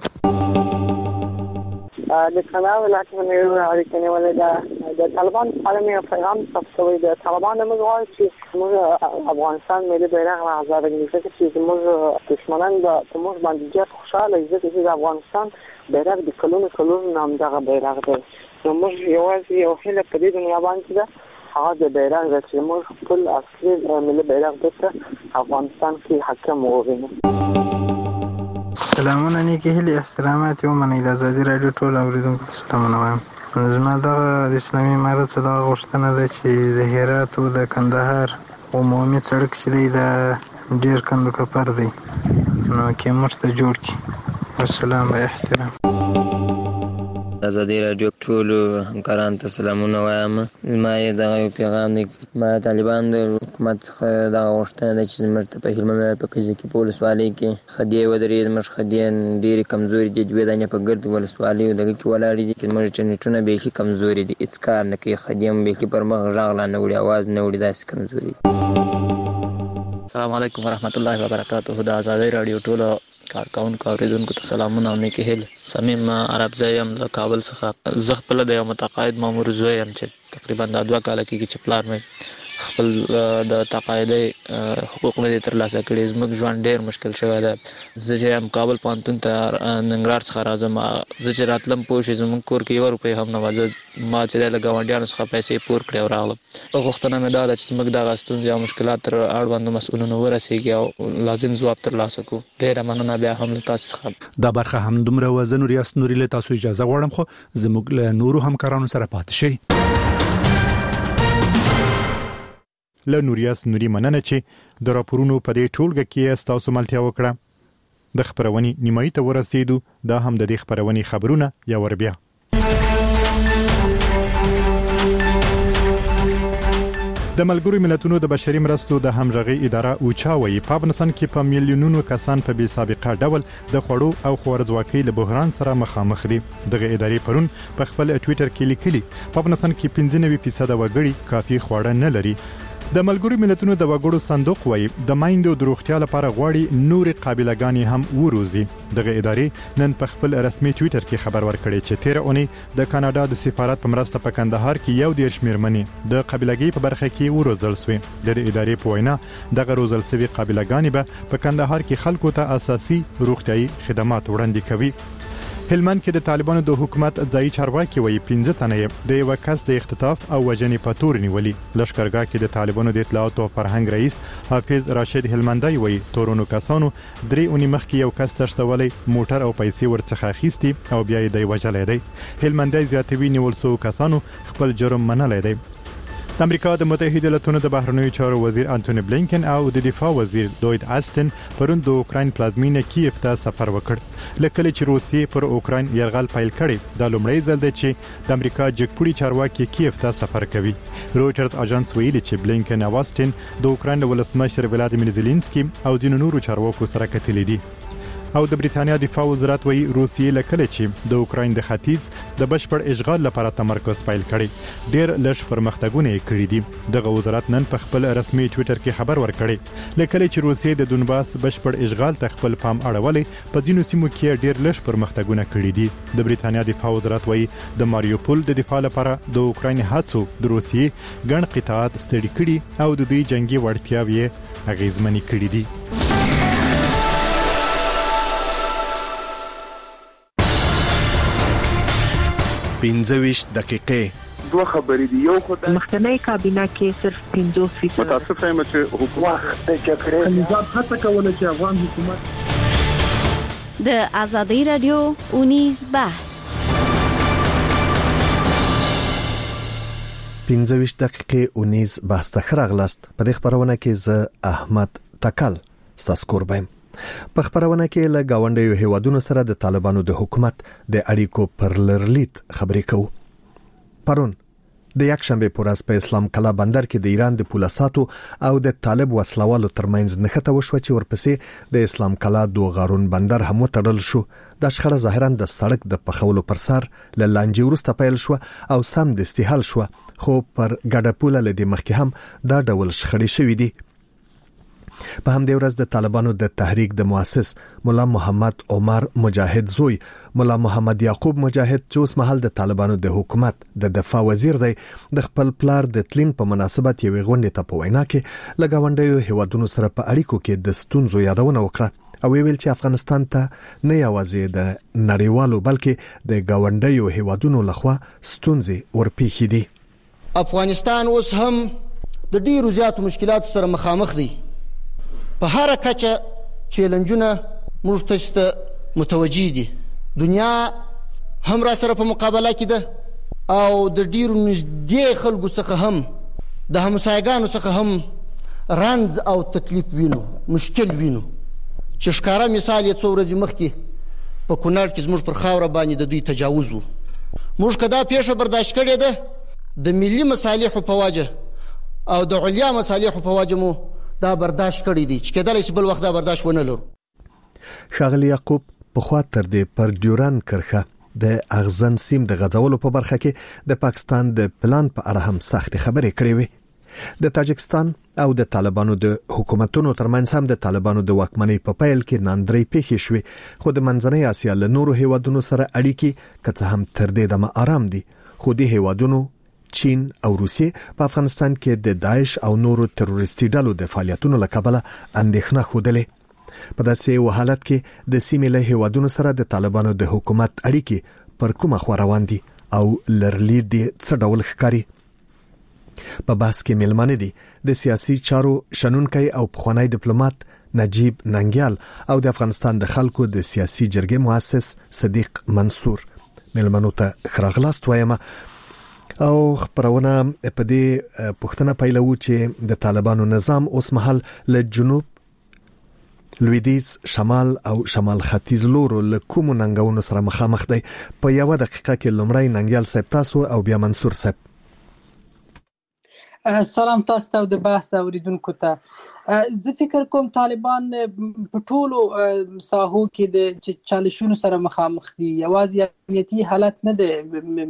د کندهار ولایت منیر اړیکې ولدا د طالبان عالمي پیغام ثبتوي. د طالبان موږ غواړو چې موږ افغانستان ملي بیرغ آزاد کړو، چې موږ دشمنان د موږ باندې ډېر خوشاله دي چې د افغانستان بیرغ د کلونو کلونو نام دغه بیرغ دی. نو موږ یوازې یو هیله په دې دنیا باندې ده، هغه د بیرغ د چې موږ خپل اصلي ملي بیرغ د افغانستان کې حاکم وګڼو. سلامونه نیکی هیله احترامات یو منی د ازادي رادیو ټول اوریدونکو سلامونه وایم. زما دغه د اسلامي امارت څخه دغه غوښتنه ده چې د هرات او د کندهار عمومي سړک چې دی د ډیر کندو کپر دی، نو کې موږ ته جوړ کړي. والسلام و احترام. ازادي رادیو ټول همکارانو ته سلامونه وایم. ما یې دغه یو پیغام دی، ما طالبان د حکومت څخه دغه غوښتنه ده چې زموږ ته په هلمند ولایت په کجکي په ولسوالۍ کې خدۍ ودرېد. زموږ خدۍ ډېرې کمزوري دي، دوې دانې په ګرد ولسوالیو دغه کې ولاړې دي چې زموږ انټرنېټونه بیخي کمزوري دي، هېڅ کار نه کوي. خدۍ هم بیخي پر مخ غږ لا نه وړي، اواز نه وړي، داسې کمزوري دي. السلام علیکم ورحمت الله وبرکاته. د ازادي رادیو ټولو کارکونکو اوریدونکو ته سلامونه او نیکې هیلې. صمیم عربزی یم له کابل څخه. زه خپله د یو متقاعد مامور زوی یم چې تقریبا دا دوه کاله کېږي چې پلار مې خپل د تقاعدۍ حقوق نه دي ترلاسه کړي. زموږ ژوند ډېر مشکل شوی دی. زه چې یم کابل پوهنتون ته ننګرهار څخه راځم، زه چې راتلم پوه شئ زموږ کور کې یوه روپۍ هم نه وه. زه ما چې دی له ګاونډیانو څخه پیسې پور کړې او راغلم. غوښتنه مې دا ده چې زموږ دغه ستونزې او مشکلات تر اړوندو مسؤلینو ورسېږي او لازم ځواب ترلاسه کړو. ډېره مننه بیا هم له تاسو څخه. دا برخه هم دومره وزن ریاست نوري له تاسو اجازه غواړم، خو زموږ له نورو همکارانو سره پاتې شئ. له نوریاس نوري مننه چې د راپورونو په دې ټولګه کې تاسو ملتیا وکړه. د خبرونې نیمایي ته ورسېدو. دا هم د دې خبرونې خبرونه یا ور بیا. د ملګرو ملتونو د بشري مرستو د همغږي اداره اوچا وایي په افغانستان کې په میلیونونو کسان په بې سابقه ډول د خوړو او خوارځواکۍ له بحران سره مخامخ دي. دغه ادارې پرون په خپل ټوئیټر کې لیکلي په افغانستان کې پنځه نوي فیصد وګړي کافي خواړه نه لري. د ملګرو ملتونو د وګړو صندوق وایي د مایندو د روغتیا لپاره غواړي نور قابلګانی هم وروزي. دغه ادارې نن په خپل رسمي ټوئیټر کې خبر ورکړی چې تیر اونۍ د کاناډا د سفارت په مرسته په کندهار کې یو دیرش میرمنې د قابلګۍ په برخه کې وروزل شوې. د ادارې په وینا دغه روزل شوی قابلګانی به په کندهار کې خلکو ته اساسي روغتيایي خدمات وړاندې کوي. هلمند کې د طالبانو د حکومت ځایي چارواکي وایي پنځه تنه د یو کس د اختطاف او وژنې په تور نیولي. لشکرګاه کې د طالبانو د اطلاعات او فرهنګ رئیس حافظ راشد هلمندای وایي تورونو کسانو درې اونۍ مخکې یو کس تشتولي موټر او پیسې ورڅخه اخیستي او بیا یې د وژلې دی. هلمندای زیاتوي نیول شو کسانو خپل جرم منلای دی. د امریکا د متحده ایالاتونو د بهرنیو چارو وزیر انټونی بلینکن او د دفاع وزیر لوید آستن پرون د اوکراین پلازمینه کیف ته سفر وکړ. لکه چې روسیې پر اوکراین یرغل پیل کړي د لومړی ځل دی چې د امریکا جګپوړي چارواکي کیف ته سفر کوي. رويټرز اژانس ویلي چې بلینکن او آستن د اوکراین ولسمشر ولادیمیر زيلنسکي او ځینو نورو چارواکو سره کتلې دي. او د بریټانیا دفاع وزارت وایي روسیې لکه چې د اوکراین د ختیځ د بشپړ اشغال لپاره تمرکز پیل کړي ډېر لږ پرمختګونه یې کړي دي. دغه وزارت نن په خپل رسمي ټوئیټر کې خبر ورکړی لکه چې روسیې د دونباس بشپړ اشغال ته خپل پام اړولې په ځینو سیمو کې ډېر لږ پرمختګونه کړي دي. د بریټانیا دفاع وزارت وایي د ماریوپول د دفاع لپاره د اوکراین هڅو د روسیې ګڼ قطاعات ستړي کړي او د دوی جنگي وړتیاوې اغیزمنې کړي دي. پنځه دقیقې دوه خبرې دي. یو خدای مخکنی کابینه کې صرف پنځه فیصد متاسف یم چې حکومت د جګړې نظام هڅه کوله چې افغان حکومت د ازادي رادیو اونیز بحث پنځه دقیقې اونیز بحث ته خراغلاست. په دې خبرونه کې زه احمد تکل ستاسو قربان. په خبرونه کې له گاونډیو هیوادونو سره د طالبانو د حکومت د اړیکو پر لرلیت خبرې کوو. پرون د یک شنبه پر ورځ په اسلام کلا بندر کې د ایران د پولیساتو او د طالب وسلوالو ترمنځ نښته وشو چې ورپسې د اسلام کلا دوه غارون بندر هم تړل شو. د شخړه ظاهرا د سړک د پخولو پر سر له لانجې وروسته پیل شو او سم د استحال شو، خو پر ګډه پوله لدی مخکې هم دا ډول شخړې شوې دي. په همدې ورځ د طالبانو د تحریک د مؤسس مولا محمد عمر مجاهد زوی مولا محمد یعقوب مجاهد چې اوس مهال د طالبانو د حکومت د دفاع وزیر دی د خپل پلار د تلین په مناسبت یوې غونډې ته په وینا کې له گاونډیو هیوادونو سره په اړیکو کې د ستونزو یادونه وکړه او ویل چې افغانستان ته نه یوازې د نړیوالو بلکې د گاونډیو هیوادونو لخوا ستونزې ورپېښې دي. افغانستان اوس هم د ډیرو زیاتو مشکلاتو سره مخامخ دی. په هر کچه چیلنجونه موږ ته متوجي دي. دنیا هم را سره په مقابله کې ده او د ډیرو نږدې خلکو څخه هم د همسایګانو څخه هم رنځ او تکلیف وینو، مشکل وینو. چې ښکاره مثال یې څو ورځې مخکې په کونړ کې زموږ پر خاوره باندې د دوی تجاوز و. موږ که دا پیښه برداشت کړې ده د ملي مصالحو په وجه او د علیا مصالحو په وجه مو دا برداشت کړی دی چې کېدلی شي بل وخت دا برداشت ونه لرو. ښاغلی یعقوب پخوا تر د پر ډیورن کرښه د اغزن سیم د غځولو په برخه کې د پاکستان د پلان په اړه هم سخت خبرې کړې وې. د تاجکستان او د طالبانو د حکومتونو ترمنځ هم د طالبانو د واکمنۍ په پیل کې ناندرې پیښې شوې، خو د منځنۍ اسیا له نورو هیوادونو سره اړیکې که څه هم تر دې دمه آرام دي، خو د هیوادونو چین او روسیې په افغانستان کې د داعش او نورو تروریستي ډلو د فعالیتونو له کبله اندېښنه ښودلې. په داسې حالت کې د سیمې له هیوادونو سره د طالبانو د حکومت اړیکې پر کومه خوا روان دي او لرلید دي څه ډول ښکاري؟ په بحث کې ملمانه دي د سیاسي چارو شنونکي او پخوانی ډیپلوماټ نجیب ننګیال او د افغانستان د خلکو د سیاسي جرګې مؤسس صدیق منصور. ملمنو ته خراغلاست وایم او خبرونه په دې پښتنه پیلو چې د طالبانو نظام اوس مهال له جنوب لویدیز شمال او شمال ختیځ لورو له کوم ننګونو سره مخامخ دی. په یو دقیقه کې لمړی ننګیال صاحب تاسو او بیا منصور صاحب. سلام تاسو ته د بحث اوریدونکو ته. زه فکر کوم طالبان په ټولو ساحو کې د چالشونو سره مخامخ دي. یوازې امنیتي حالت نه دی،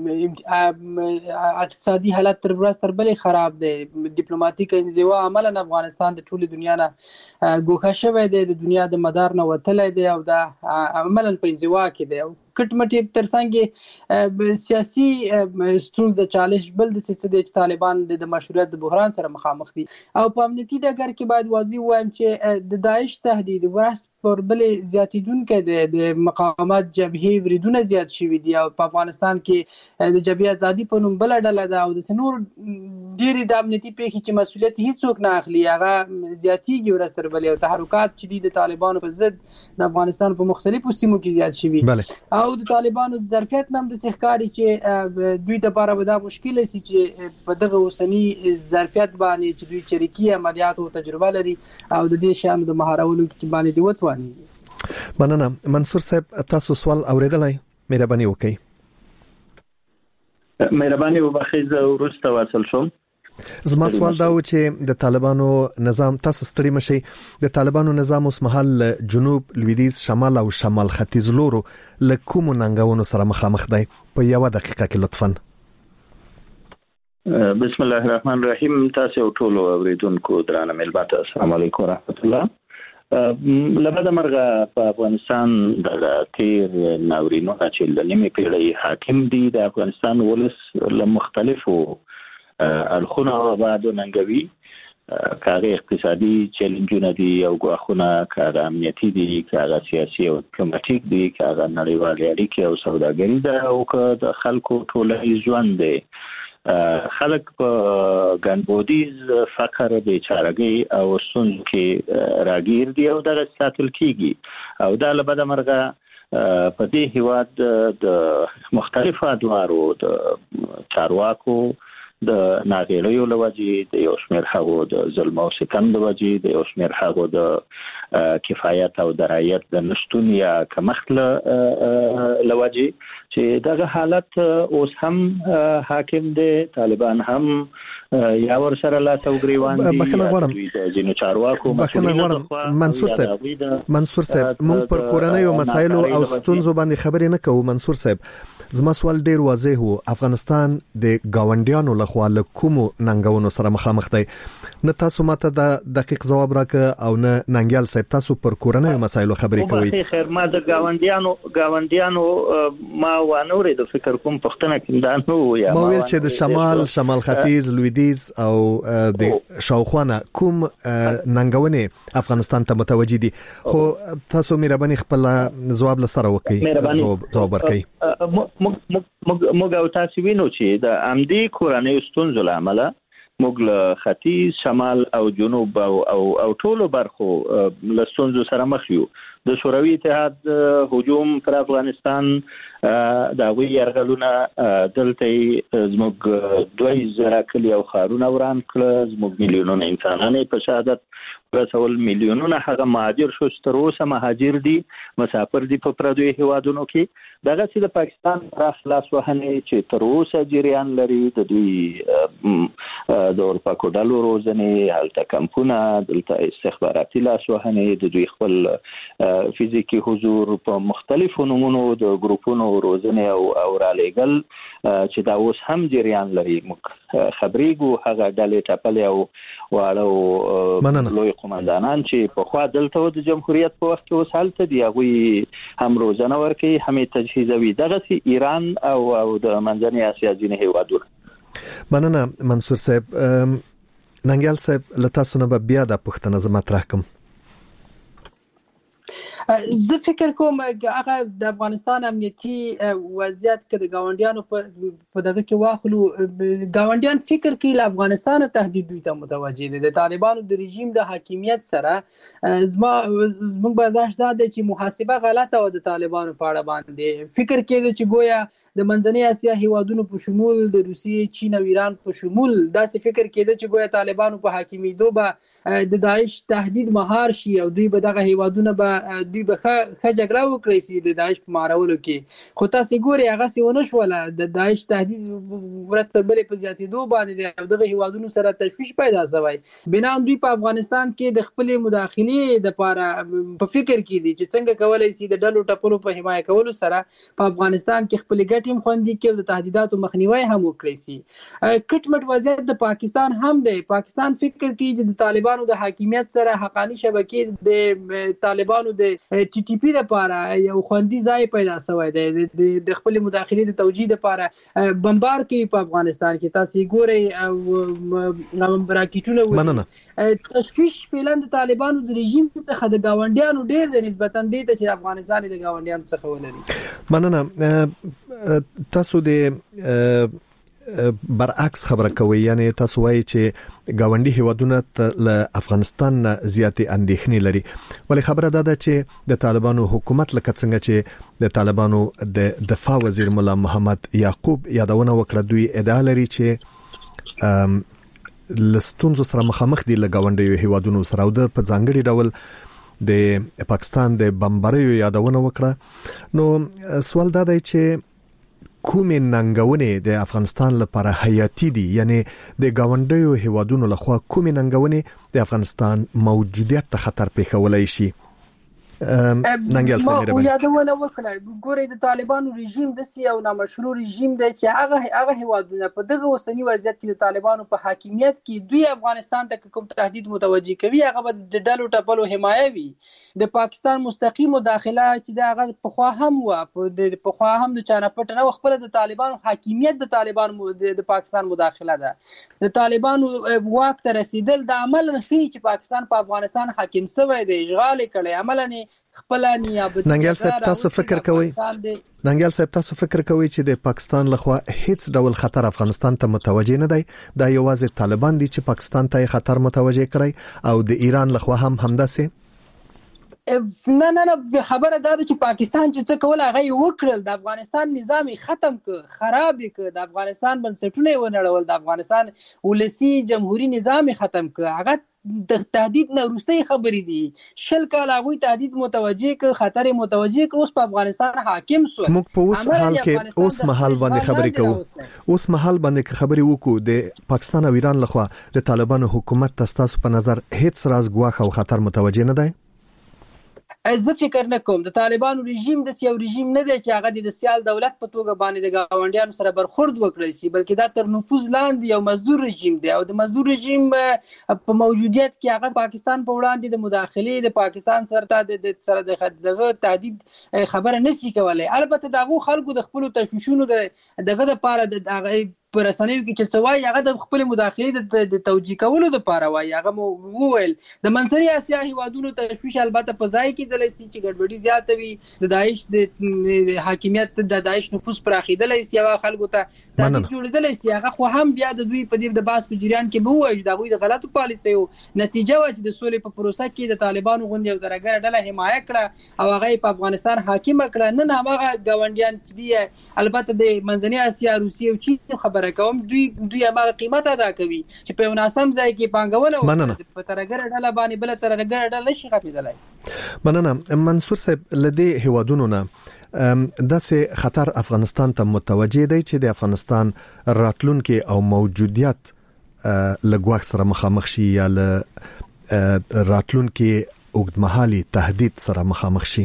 اقتصادي حالت تر ورځ تر بلې خراب دی. ډیپلوماټیک انزوا عملاً افغانستان د ټولو دنیا نه ګوښه شوی دی، د دنیا د مدار نه وتلی دی او دا عملاً په انزوا کې دی. کټ مټ ترڅنګ سیاسي ستونزه چالش بل د څه دی چې طالبان د مشروعیت د بحران سره مخامخ دي. او په امنیتي ډګر کې باید واضح وایم چې د داعش تهدید ورځ پر بلې زیاتیدونکې دی. د مقاومت جبهې وریدونه زیات شوي دي او په افغانستان کې د جبهې ازادي په نوم بله ډله ده او د نور ډېرې د امنیتي پیښې چې مسؤلیت هیڅوک نه اخلي هغه زیاتیږي ورځ تر بلې او تحرکات چې دي د طالبانو په ضد د افغانستان په مختلفو سیمو کې زیات شوي او د طالبانو د ظرفیت نم د ښکاري چې دوی لپاره به دا مشکل شي چې په دغه اوسني ظرفیت باندې چې دوی چریکي عملیات او تجربه لري او د دې شیانو د مهارولو کې باندې دی وتواني. مننه. منصور صاحب تاسو سوال اوریدلای؟ مهرباني وکړئ. مهرباني وبخښئ زه وروسته واصل شوم. زما سوال دا و چې د طالبانو نظام تاسو ستړي مشي د طالبانو نظام اوس مهال جنوب لویدیز شمال او شمال ختیځ لورو له کوم ننګونو سره مخامخ دی؟ په یو دقیقه کې لطفاً. بسم الله الرحمن الرحیم. تاسو ټول اوریدونکو درانه ملبات السلام علیکم ورحمت الله. لبدا مرغه په افغانستان د تیر ناورینو چې لنیمه پیړۍ حاکم دي د افغانستان ولس له مختلفو الخونه بعد ننګوي، کاغه اقتصادي چیلنجونه دي او غواخونه کاغه امنیتي دي، کاغه سیاسي او ډیپلوماټیک دي، کاغه نړیوالې اړیکې او سوداګري ده او که د خلکو ټولنیز ژوند دی. خلک په ګنبودیز فقر بیچارهګي او سن کې راګیر دي او دغه ساتل کیږي او دا له بده مرغه په دې هیواد د مختلفو ادوارو د چارواکو د ناغېړیو له وجې، د یو شمېر هغو د ظلم او ستم د وجې، د یو شمېر هغو د کفایت او درایت د نشتون یا کمښت له وجې چې دغه حالت اوس هم حاکم دی. طالبان هم یا ور سره لا توګریوان دي. بخنه غواړم ځینو چارواکو بخنه غواړم منصور صاحب منصور صاحب موږ پر کورنۍ او مسایلو او ستونزو باندې خبرې نه کوو. منصور صاحب زما سوال ډیر واضح وو. افغانستان د گاونډیانو لخوا له کوم ننګونو سره مخامخ دی؟ نه تاسو ماته د دقیق جواب راکړه او نه ننګیال صاحب تاسو پر کورنۍ او مسایلو خبرې کوي. خیر ما د گاونډیانو گاونډیانو ما وانورې د فکر کوم پښتنه کې دا نو یا ما ویل چې د شمال شمال ختیځ لویدیز او د شاوخوانه کوم ننګونې افغانستان ته متوجي دي، خو تاسو مهرباني خپل جواب لسره وکړئ. جواب ورکړئ. موږ او تاسو وینو چې د امدی کورنۍ ستونزو لامل موږ له ختیځ شمال او جنوب او او ټولو برخو له ستونزو سره مخ یو. د شوروي اتحاد هجوم پر افغانستان دا وی يرغلونه دلته زموږ دوی زره کلی او خارونه وران کړ، زموږ میلیونونه انسانانه په شهادت رسول میلیونونه هغه مهاجر شو چې تر اوسه مهاجر دي مسافر دي په پردیو هیوادونو کې. دغه چې د پاکستان پراخ لاسوهنې چې تر اوسه جریان لري د دوی د اروپا کوډالو روزنې هلته کمپونه دلته استخباراتي لاسوهنې د دوی خپل فزیکی حضور په مختلفو نمونو د ګروپونو روزنې او او رالېګل چې دا اوس هم جریان لري. خبرېږو هغه ډلې ټپلې او واړه لوی قومندانان چې په خوا دلته د جمهوریت په وخت کې اوس هلته دي هغوی هم روزنه ورکوي هم تجهیزوي. دغسې ایران او او د منځنۍ اسیا ځینې هیوادونه. مننه منصور صاحب. ننګیال صاحب له تاسو نه به بیا د پوښتنه زه مطرح کوم. زه فکر کوم هغه د افغانستان امنیتي وضعیت کې د ګاونډیانو په دغه کې واخلو ګاونډیان فکر کوي له افغانستان تهدید دوی ته متوجه دي. د طالبانو د رژیم د حاکمیت سره زما زموږ برداشت دا دی چې محاسبه غلطه و د طالبانو په اړه باندې. فکر کېده چې گویا د منځنۍ اسیا هیوادونو په شمول د روسیې، چین او ایران په شمول داسې فکر کېده چې گویا طالبانو په حاکمیدو به د داعش تهدید مهار شي او دوی به دغه هیوادونه به دوی به ښه جګړه وکړي سي د داعش په مارولو کې. خو تاسو ګورئ هغسې ونه شوله. د داعش تهدید ورځ تر بلې په زیاتېدو باندې د دغه هیوادونو سره تشویش پیدا شوی. بنام دوی په افغانستان کې د خپلې مداخلې دپاره په فکر کې دي چې څنګه کولی سي د ډلو ټپلو په حمایه کولو سره په افغانستان کې خپلې ګټې هم خوندي کړي او د تهدیداتو مخنیوی هم وکړي سي. کټ مټ وضعیت د پاکستان هم دی. پاکستان فکر کوي چې د طالبانو د حاکمیت سره حقاني شبکې د طالبانو د ټي ټي پی لپاره یو خوندي ځای پیدا شوی دی د خپل مداخلې د توجیه لپاره بمبار کوي په افغانستان کې. تاسو ګورئ او راکټونه تشویش فعلا د طالبانو د رژیم څخه د گاونډیانو ډیر د نسبتا دی چې افغانستان د گاونډیانو څخه ولري. مننه. تاسو د برعکس خبره کوي، یعنی تاسو وایي چې گاونډي هیوادونه له افغانستان زیاتې اندېښنې لري، ولی خبره ده چې د طالبانو حکومت لکه څنګه چې د طالبانو د دفاع وزیر مولا محمد یعقوب یادونه وکړه، دوی ادعا لري چې لستونزو سره مخامخ دي له گاونډي هیوادونو سره او د په ځانګړي ډول د پاکستان د بمباریو یادونه وکړه. نو سوال دا دی چې کومې ننګونې د افغانستان لپاره حیاتي دي، یعنی د گاونډیو هیوادونو لخوا کومې ننګونې د افغانستان موجودیت ته خطر پېښولای شي؟ ننګیال صاحب ما یادونه وکړه. ګورئ د طالبانو رژیم د سیاو نامشروع رژیم دی چې هغه هغه هیوادونه په دغه اوسنی وضعیت کې د طالبانو په حاکمیت کې دوی افغانستان ته کوم تهدید متوجه کوي هغه به د ډلو ټپلو حمایه وي. د پاکستان مستقیم مداخله چې دا هغه په خوا هم و د په خوا هم د چانه پټ نه خپل د طالبانو حاکمیت د طالبانو د پاکستان مداخله ده. د طالبانو واک ته رسیدل د عمل خي چې پاکستان په افغانستان حاکم شوی دی، اشغال کړي عملاً خپل نیابت. ننګیال صاحب تاسو فکر کوئ ننګیال صاحب تاسو فکر کوئ چې د پاکستان لخوا هیڅ ډول خطر افغانستان ته متوجه نه دی؟ دا یوازې طالبان دي چې پاکستان ته خطر متوجه کړي او د ایران لخوا هم همداسې؟ نه نه نه خبره دا ده چې پاکستان چې څه کول هغه یې وکړل. د افغانستان نظام ختم ک خراب ک د افغانستان بنسټونه یې ونړول، د افغانستان ولسی جمهوریت نظام ختم ک. هغه د تهدید نه وروستۍ خبرې دي. شل کال هغوی تهدید متوجه ک خطر متوجه ک اوس په افغانستان حاکم سو. موږ په اوس حال کې اوس محل باندې خبرې کوو اوس محل باندې خبرې وکړو. د پاکستان او ایران لخوا د طالبانو حکومت تاسو په نظر هیڅ راز ګواښ او خطر متوجه نه دی؟ زه فکر نه کوم. د طالبانو رژیم د سیاو رژیم نه دی چې هغه د سیال دولت په توګه باندې د گاونډیانو سره برخورد وکړي سي، بلکې دا تر نفوذ لاندې یو مزدور رژیم دی او د مزدور رژیم په موجودیت کې هغه پاکستان په وړاندې د مداخلې د پاکستان سره د سره د تهدید خبره نشي کولای. البته دغه خلکو د خپل تشویشونو دغه د پاره د هغه پر رسنیو کې چې څوای هغه د خپل مداخلې د توجیه کولو لپاره وایي. هغه مو وویل د منځنۍ اسیا هیوادونو تشویش البته په ځای کې دلای سي چې ګډوډي زیاته وي، د داعش د حاکمیت د داعش نفوذ پراخیدلای سي او خلکو ته تهدید جوړیدلای سي. هغه خو هم بیا د دوی په دې د باس په جریان کې به وایي دا غوي د غلطو پالیسیو نتیجه و چې د سولې په پروسه کې د طالبانو غونډې او درګر ډله حمایه کړه او هغه په افغانستان حاکم کړه. نن هغه گاونډیان چې دی البته د منځنۍ اسیا روسیې او چین خبر خبره کوم دوی دوی هغه قیمت ادا کوي چې په مناسب ځای کې پانګونه وکړي په ترګر ډله باندې بل ترګر ډله نشي خپېدلای. مننه منصور صاحب لدی هوادونو نه داسې خطر افغانستان ته متوجه دی چې د افغانستان راتلونکي او موجودیت لګواک سره مخامخ شي یا ل راتلونکي اوږدمهالي تهدید سره مخامخ شي.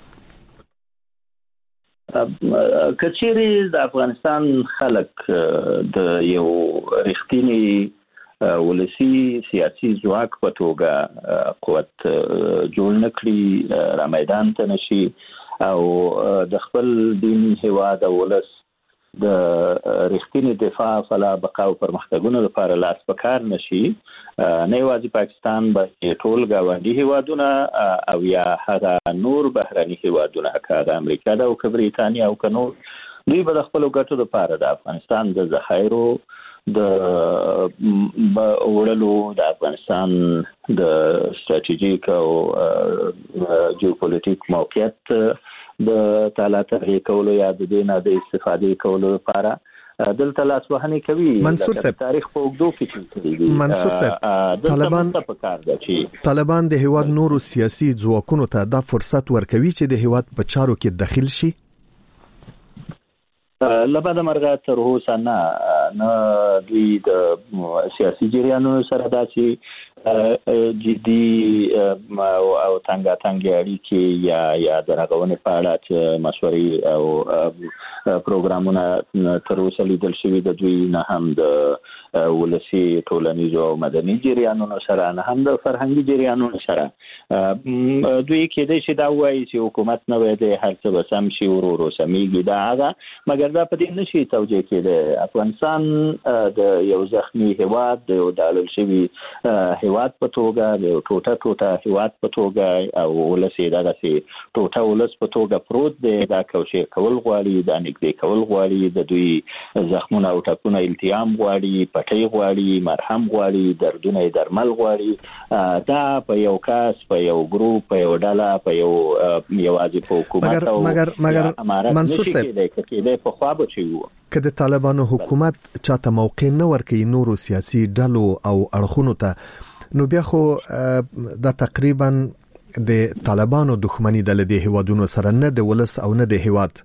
کچېری د افغانستان خلک د یو رښتینی ولسی سیاسي ځواک په توګه قوت جوړ نکړي را میدان ته نشي او د خپل دین هیواد او ولس د رښتینی دفاع فلا بقا او پرمختګونو لپاره لاس په کار نشي، نه یوازې پاکستان بلکې ټول ګاونډي هیوادونه او یا هغه نور بهرني هیوادونه که امریکا ده او که بریتانیا او که نور، دوی به د خپلو ګټو لپاره د افغانستان د ذخایرو د وړلو، د افغانستان د ستراتیژیک او جیوپولیټیک موقعیت د تعالی تغییر کولو یا د دې نه د استفادې کولو لپاره دلته لاس وهنې کوي. منصور صاحب تاریخ په اوږدو کې تللی منصور صاحب طالبان طالبان د هیواد نورو سیاسي ځواکونو ته دا فرصت ورکوي چې د هیواد په چارو کې دخیل شي. لبعد مرغه تر اوسه نه نه دوی د سیاسي جریانونو سره داسې جدي او تنګاتنګ اړیکې یا یا د رغونې په اړه چې مشورې او پروګرامونه تر اوسه لیدل شوي د دوی، نه هم د ولسي ټولنیزو او مدني جریانونو سره، نه هم د فرهنګي جریانونو سره. دوی کېدای شي دا وایي چې حکومت نوی دی، هر څه به سم شي، ورو ورو سمیږي، دا هغه، مګر دا په دې نشي توجیه کېدی. افغانستان د یو زخمي هیواد، د یو دالل شوي هیواد په توګه، د یو ټوټه ټوټه هیواد په توګه او ولس یې دغسې ټوټه ولس په توګه پروت دی. دا کوشش کول غواړي، دا نږدې کول غواړي، د دوی زخمونه او ټپونه التیام غواړي، پټۍ غواړي، مرهم غواړي، دردونه یې درمل غواړي. دا په یو کس، په یو ګروپ، په یو ډله، په یو یوازې په حکومت او مګر منصور صاحب کېدای په خوا به چې وو که د طالبانو حکومت چاته موقع نه ورکوي نورو سیاسي ډلو او اړخونو ته، نو بیا خو دا تقریبا د طالبانو دښمني د لدې هیوادونو سره، نه د ولس او نه د هیواد.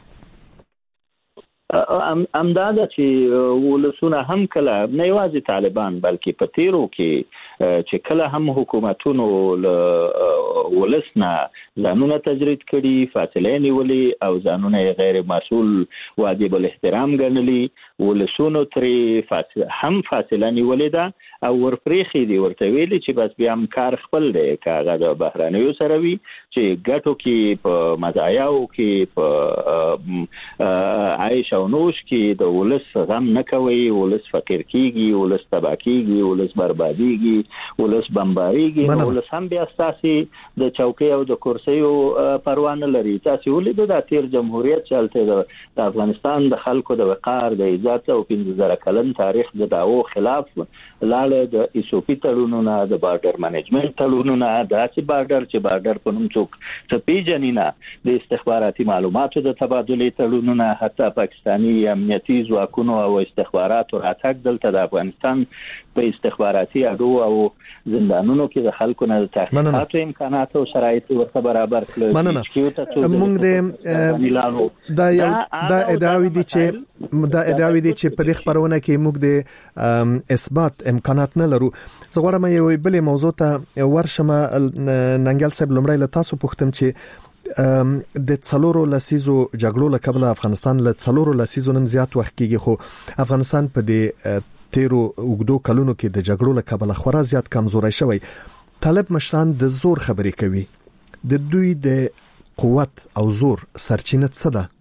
امداده چې ولسونه هم کله نه یوازې طالبان بلکې په تیرو کې چې کله هم حکومتونو له ولس نه ځانونه تجرید کړي، فاصله نیولې او ځانونه یې غیر مسؤل واجب الاحترام ګڼلي، ولسونو ترې فاصله هم فاصله نیولې ده او ورپرېښي دي، ورته ویلي چې بس بیا هم کار خپل دی، که هغه د بهرنیو سره وي چې ګټو کې په مزایاو کې په عیش او نوش کې د ولس غم نه کوي، ولس فقیر کیږي، ولس تباه کیږي، ولس بربادیږي، ولس بمباریږي، ولس هم بیا ستاسې د چوکۍ او د کرسیو پروا نه لري. تاسې ولیدو دا تیر جمهوریت چې هلته د افغانستان د خلکو د وقار، د عزت او پنځه زره کلن تاریخ د دعوو خلاف لاړه، د ایسوپي تړونونه، د بارډر منیجمنت تړونونه، داسې بارډر چې بارډر په نوم څوک څه پیژني نه، د استخباراتي معلوماتو د تبادلې تړونونه، حتی پاکستاني امنیتي ځواکونو او استخباراتو راتګ دلته د افغانستان په استخباراتي اډو او زندانونو کې د خلکو نه د تحقیقاتو امکانات او شرایط ورته برابر کړل. موږ د دا یو دا ادعاوی دي چې دا ادعاوی دي چې په دې خبرونه کې موږ د اثبات امکانات نه لرو. زه غواړم یو بلې موضوع ته ورشم. ننګل صاحب لمړی له تاسو پوښتم چې د څلورو لسیزو جګړو له کبله افغانستان له څلورو لسیزو نم زیات وخت کېږي، خو افغانستان په دې تیرو اوږدو کلونو کې د جګړو له کبله خورا زیات کمزوری شوی. طالب مشران د زور خبرې کوي، د دوی د قوت او زور سرچینه څه ده؟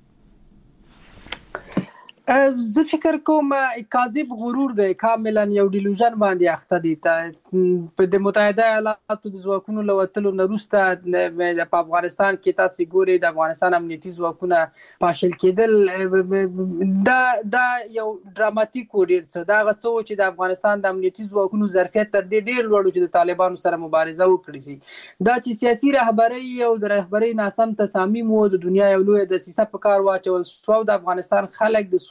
زه فکر کوم کاذب غرور دی، کاملا یو ډیلوژن باندې اخته دي. په د متحده ایالاتو د ځواکونو له وتلو نه وروسته په افغانستان کې تاسو ګورئ د افغانستان امنیتي ځواکونه پاشل کېدل، دا دا یو ډراماتیک و ډېر څه. دا هغه څه و چې د افغانستان د امنیتي ځواکونو ظرفیت تر دې ډېر لوړ و چې د طالبانو سره مبارزه وکړي سي. دا چې سیاسي رهبرۍ او د رهبرۍ ناسم تصامیم و د دنیا یو لویه دسیسه په کار واچول شو، د افغانستان خلک د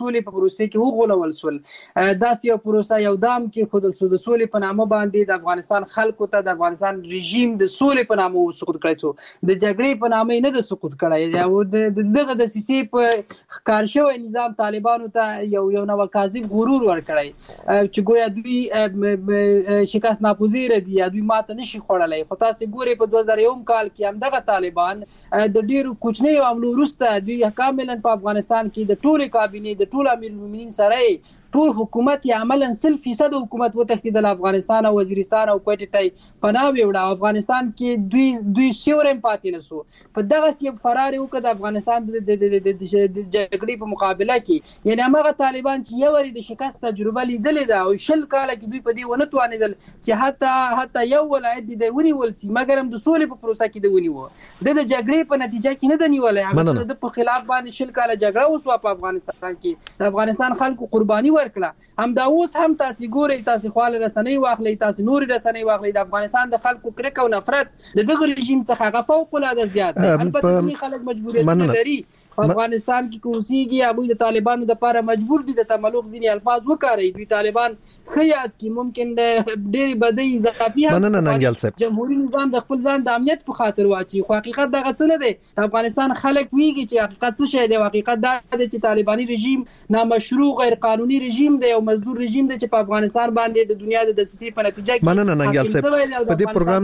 سولې په پروسه کې وغولول شول. داسې یو پروسه یو دام کې خودل شو د سولې په نامه باندې د افغانستان خلکو ته د افغانستان رژیم د سولې په نامه سقوط کړی شو، د جګړې په نامه نه د سقوط کړی او دغه د سیسي په ښکار شوی نظام طالبانو ته یو یو نو کاذب غرور ورکړی چې ګویا دوی شکست ناپذیر دي یا دوی ماته نشي خوړلی. خو تاسو ګورئ په دوه زره یو کال کې هم دغه طالبان د ډیرو کوچنیو عملو وروسته دوی کاملا په افغانستان کې د ټولې کابینې د ټول امیر المؤمنین سره ټول حکومت یې عملا سل فیصد حکومت وتښتېدل افغانستان او وزیرستان او کوټې ته پناه وړه. افغانستان کې دوی دوی سیورم پاتې نه سو. په دغه سی فرار وکړ د افغانستان د جګړې په مقابله کې، یعنی هغه طالبان چې یو ور د شکست تجربه لیدلې ده او شل کال کې دوی په دې ونه توانیدل چې حتی حتی یو ولایت د ونیول سي، مګر هم د سولې په پروسه کې د ونیو د جګړې په نتیجه کې نه د نیولې. هغه د په خلاف باندې شل کال جګړه وسوه په افغانستان کې، د افغانستان خلکو قرباني ورکړه. هم دا اوس هم تاسو ګورئ، تاسو خپل رسنۍ واخلئ، تاسو نور رسنۍ واخلئ، د افغانستان د خلکو کرکه او نفرت د دغه رژیم څخه هغه فوق العاده زیات دی. البته خلک مجبوریت لري افغانستان کې کوسيږي، ابو د طالبانو د لپاره مجبور دي د تملق دي الفاظ وکړي. دوی طالبان خیات کې ممکن د ډېری بدی اضافي جمهوریت نظام د خپل ځان د امنیت په خاطر واچي. خو حقیقت دغه څه نه دی. افغانستان خلک ویږي چې حقیقت څه شی دی. حقیقت دا دی چې طالباني رژیم نامشروع غیر قانوني رژیم دی او مزدور رژیم دی چې په افغانستان باندې د دنیا د دسیسې په نتیجه کې مننه ننګل صاحب په دې پروګرام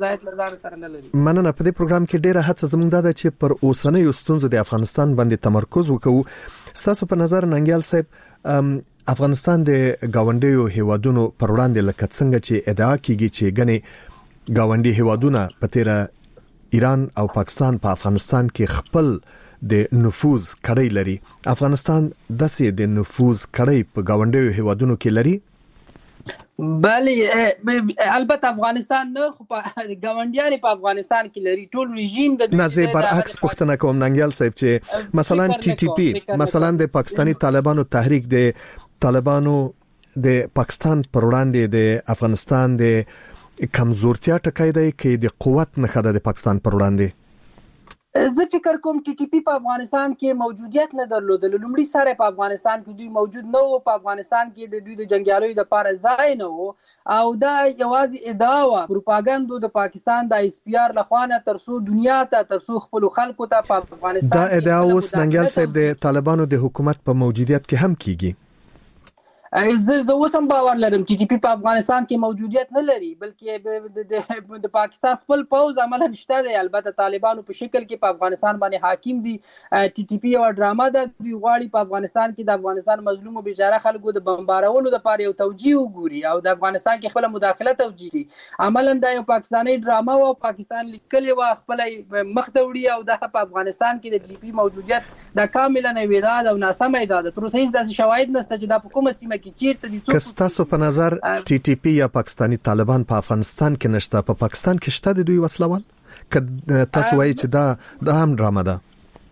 کې مننه په دې پروګرام کې ډیره هڅه زموږ ده چې پر اوسنۍ ستونزو د افغانستان باندې تمرکز وکړو. ستاسو په نظر ننګل صاحب افغانستان د گاونډیو هیوادونو پر وړاندې لکه څنګه چې ادعا کیږي چې غني گاونډي هیوادونه په تیر ایران او پاکستان په افغانستان کې خپل د نفوذ کړی لري، افغانستان داسې د نفوذ کړی په گاونډیو هیوادونو کې لري؟ بله البته افغانستان نه، خو ګاونډیان په افغانستان کې لري. ټول رژیم د نازي برعکس پښتنه کوم ننګل صاحب چې مثلا ټي ټي پی مثلا د پاکستانی طالبانو تحریک د طالبانو د پاکستان پر وړاندې د افغانستان د کمزورتیا ټکای دی کې د قوت نه خده د پاکستان پر وړاندې. زه فکر کوم ټي ټي پی په افغانستان کې موجودیت نه درلودل. لومړی سره په افغانستان کې دوی موجود نه وو، په افغانستان کې د دوی د جنگیالیو د لپاره ځای نه وو او دا یوازې ادعا و پروپاګاندا د پاکستان د اس پی آر لخوا نه ترسو دنیا ته ترسو خپل خلکو ته په افغانستان دا ادعا اوس ننګل صاحب د طالبانو د حکومت په موجودیت کې هم کیږي. زه زه اوسم باور لرم چې ټي ټي پی په افغانستان کې موجودیت نه لري، بلکې د پاکستان خپل پوز عملا نشته دی. البته طالبانو په شکل کې په افغانستان باندې حاکم دي. ټي ټي پی یو ډرامه ده. دوی غواړي په افغانستان کې د افغانستان مظلوم او بیچاره خلکو د بمبارولو لپاره یو توجیه وګوري او د افغانستان کې خپل مداخله توجیه کړي. عملا دا یو پاکستاني ډرامه او پاکستان لیکلي و خپل مخ ته وړي او د په افغانستان کې د ټي ټي پی موجودیت د کاملا وېداد او ناسمه ده. تر اوسه هیڅ داسې شواهد نشته چې دا په کومه سیمه کستاسو په نظر ټي ټي پی یا پاکستانی طالبان په افغانستان کې نشته، په پاکستان کې شته د دوی وسلوال؟ که تاسو وایي چې دا د هم ډرامه ده.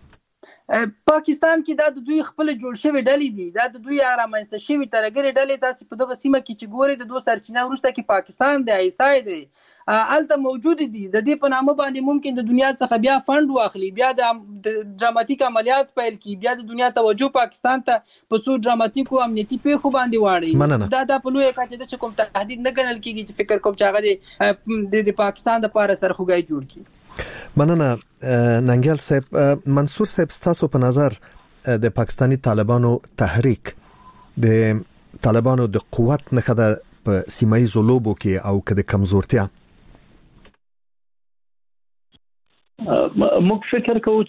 پاکستان کې دا د دوی خپل جوړ شوی ډلې دي، دا د دوی رامنځته شوی ترګری ډلې. تاسو په دغه سیمه کې چې ګورئ د دوه سرچینه ورسته کې پاکستان دی، ایسای دی الته موجود دي. د دې په نامه باندې ممکن د دنیا څخه بیا فند واخلي، بیا د ډراماتیک عملیات پیل کی، بیا د دنیا توجه پاکستان ته په څو ډراماتیکو امنیتي پیښو باندې واړي. دا د پلوې کاچې د کوم تهدید نه ګڼل کیږي چې فکر کوم چې هغه د پاکستان لپاره سرخوږی جوړ کړي. مننه ننګل صاحب. منصور صاحب تاسو په نظر د پاکستانی طالبانو تحریک د طالبانو د قوت نه خده په سیمایي زلوبو کې او کده کمزورتیا؟ موږ فکر کوو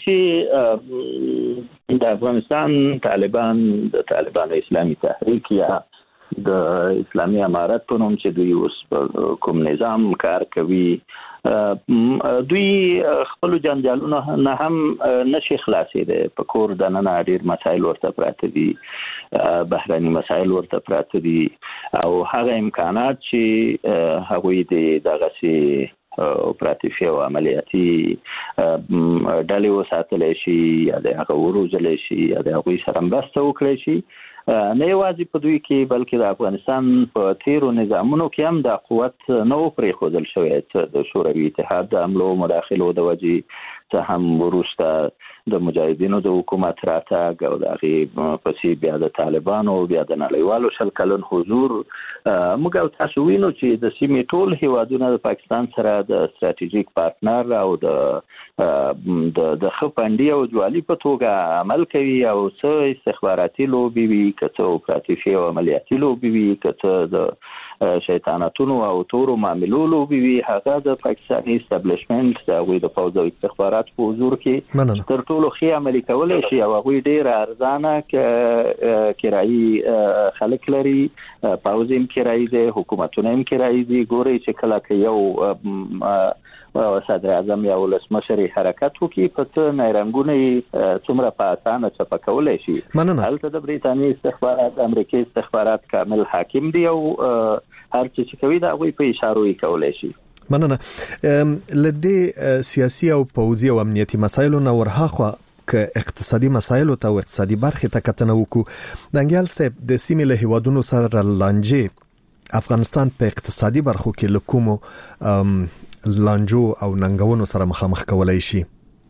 چې د افغانستان طالبان د طالبان اسلامي تحریک یا د اسلامي امارت په نوم چې دوی اوس په کوم نظام کار کوي، دوی خپل جنجالونه نه هم نشي خلاصېدای. په کور دننه ډېر مسایل ورته پراته دي، بهراني مسایل ورته پراته دي او هغه امکانات چې هغوی د دغسې اپراتیفي او عملیاتي ډلې وساتلی شي یا د هغه وروزلی شي یا د هغوی سره مرسته وکړی شي، نه یوازې په دوی کې بلکې د افغانستان په تیرو نظامونو کې هم دا قوت نه و پرېښودل شوی. د شوروي اتحاد د حملو مداخلو د وجې څه هم وروسته د مجاهدینو د حکومت راتګ او د هغې پسې بیا د طالبانو بیا د نړیوالو شل کلن حضور موږ او تاسو وینو چې د سیمې ټول هیوادونه د پاکستان سره د ستراتیژیک پارتنر او د د د خپندي او جوالي په توګه عمل کوي او څه استخباراتي لوبي وي کته اپراتیفي او عملیاتي لوبي وي کته د شیطانتونو او تورو معاملو لوبي وي هغه د پاکستاني استابلیشمنت د غوي د فوز او استخبارات په حضور کې تر ټولو خي عملي کولای شي او غوي ډیر ارزانه کرایي خلک لري پاوزیم کرایي دي حکومتونه هم کرایي دي ګوري چې کله کې یو او صدر اعظم یا ولسمشر حرکت وکي په نایرنګونه څومره په اسانه چپه کولای شي هلته د بریتانیا استخبارات امریکایي استخبارات کامل حاکم دي او هر څه چې کوي دا غوي په اشاره وی کولای شي. مننه. لدې سیاسي او پوځي او امنیتي مسایلو نو ورهاخوا که اقتصادي مسایلو ته او اقتصادي برخې ته کتنه وکړو دنګیال صاحب د سیمې له هیوادونو سره لانجې افغانستان په اقتصادي برخو کې لکومو لانجو او ننګونو سره مخامخ کولای شي.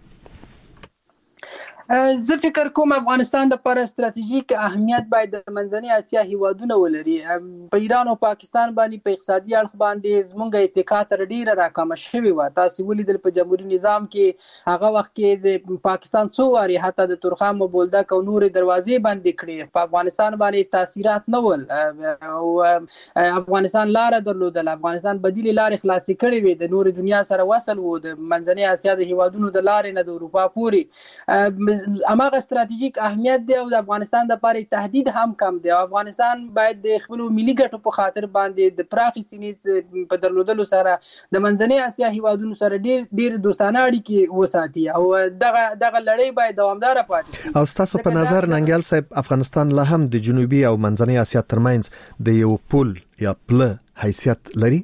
زه فکر کوم افغانستان د پر استراتیژیک اهمیت باید د منځنۍ اسیا هیوادونه ولري. په ایران او پاکستان باندې په اقتصادي اړخ باندې زمونږ اتکا تر ډیره راکمه شوې و. تاسو ولیدل په جمهوریت نظام کې هغه وخت کې د پاکستان څو واري حتی د ترخام او بولدک او نور دروازې باندې کړې په افغانستان باندې تاثیرات نه ول او افغانستان لار درلودل. افغانستان بدیل لارې خلاصې کړې وې د نور دنیا سره وصل وو د منځنۍ اسیا د هیوادونو د لارې نه د اروپا پورې اماغه استراتیژیک اهمیت دی او د افغانستان د لپاره تهدید هم کم دی. افغانستان باید د خپل ملي ګټو په خاطر باندې د پراخي سینې په درلودلو سره د منځنۍ اسیا هیوادونو سره ډیر ډیر دوستانه اړیکې وساتي او دغه دغه لړۍ باید دوامدار پاتې شي. او تاسو په نظر ننګیال صاحب افغانستان لا هم د جنوبي او منځنۍ اسیا ترمنځ د یو پل یا پل حیثیت لري؟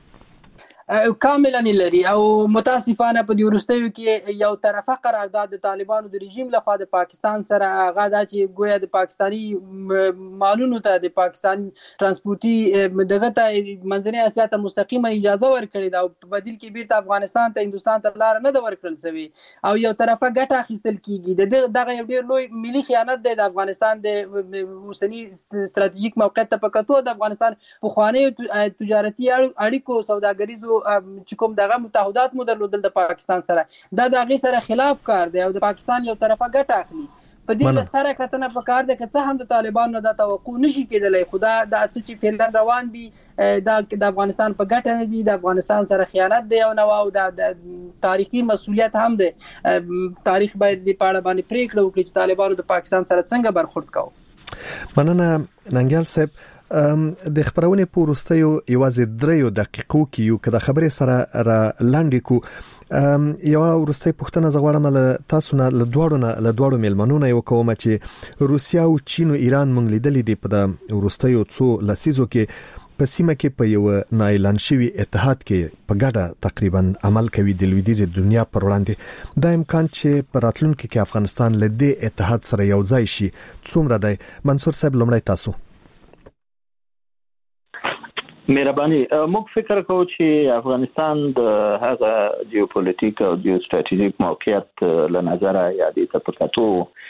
کاملا لري او متاسفانه په دې ورستیو کې یو طرفه قرارداد د طالبانو د رژیم لخوا د پاکستان سره هغه دا چې ګویا د پاکستانی مالونو ته د پاکستان ترانسپورتي دغه ته منځنۍ اسیا ته مستقیما اجازه ورکړي دا په بدیل کې بیرته افغانستان ته هندستان ته لار نه د ورکړل شوی او یو طرفه ګټه اخیستل کیږي. دغه یو ډیر لوی ملي خیانت دی د افغانستان د اوسنی ستراتیژیک موقعیت ته پکاتو د افغانستان په خواني تجارتي اړیکو سوداګریزو چې کوم دغه متحدات مو درلودل د پاکستان سره دا د هغې سره خلاف کار دی او د پاکستان یو طرفه ګټه اخلي. په دې سره کتنه په کار ده که څه هم د طالبانو نه د توقع نشي کېدلی خو دا د څه چې فعلا روان دي دا د افغانستان په ګټه نه دي د افغانستان سره خیانت دی او نو او د تاریخي مسؤلیت هم دی. تاریخ باید د پاړه باندې پریکړه وکړي چې طالبانو د پاکستان سره څنګه برخورد کوي. مننه ننګیال صاحب. د خبرونه پورستیو یوازې دریو دقیقو کې یو کده خبرې سره را لاندې کو یو ورسته پښتنه زغړم له تاسو نه له دوړو نه له دوړو ملمنو نه یو کوم چې روسیا او چین او ایران مونږ لیدلې دي په د ورستیو څو لسیزو کې په سیمه کې په یو نایلان شوی اتحاد کې په ګډه تقریبا عمل کوي د لویدیزه دنیا پر وړاندې دا امکان چې په راتلونکي کې افغانستان له دې اتحاد سره یو ځای شي څومره دی؟ منصور صاحب لمړی تاسو. مهرباني موږ فکر کوو چې افغانستان د هغه جیوپولیټیک او جیو ستراتیژیک موقعیت له نظره یا د تپکاتو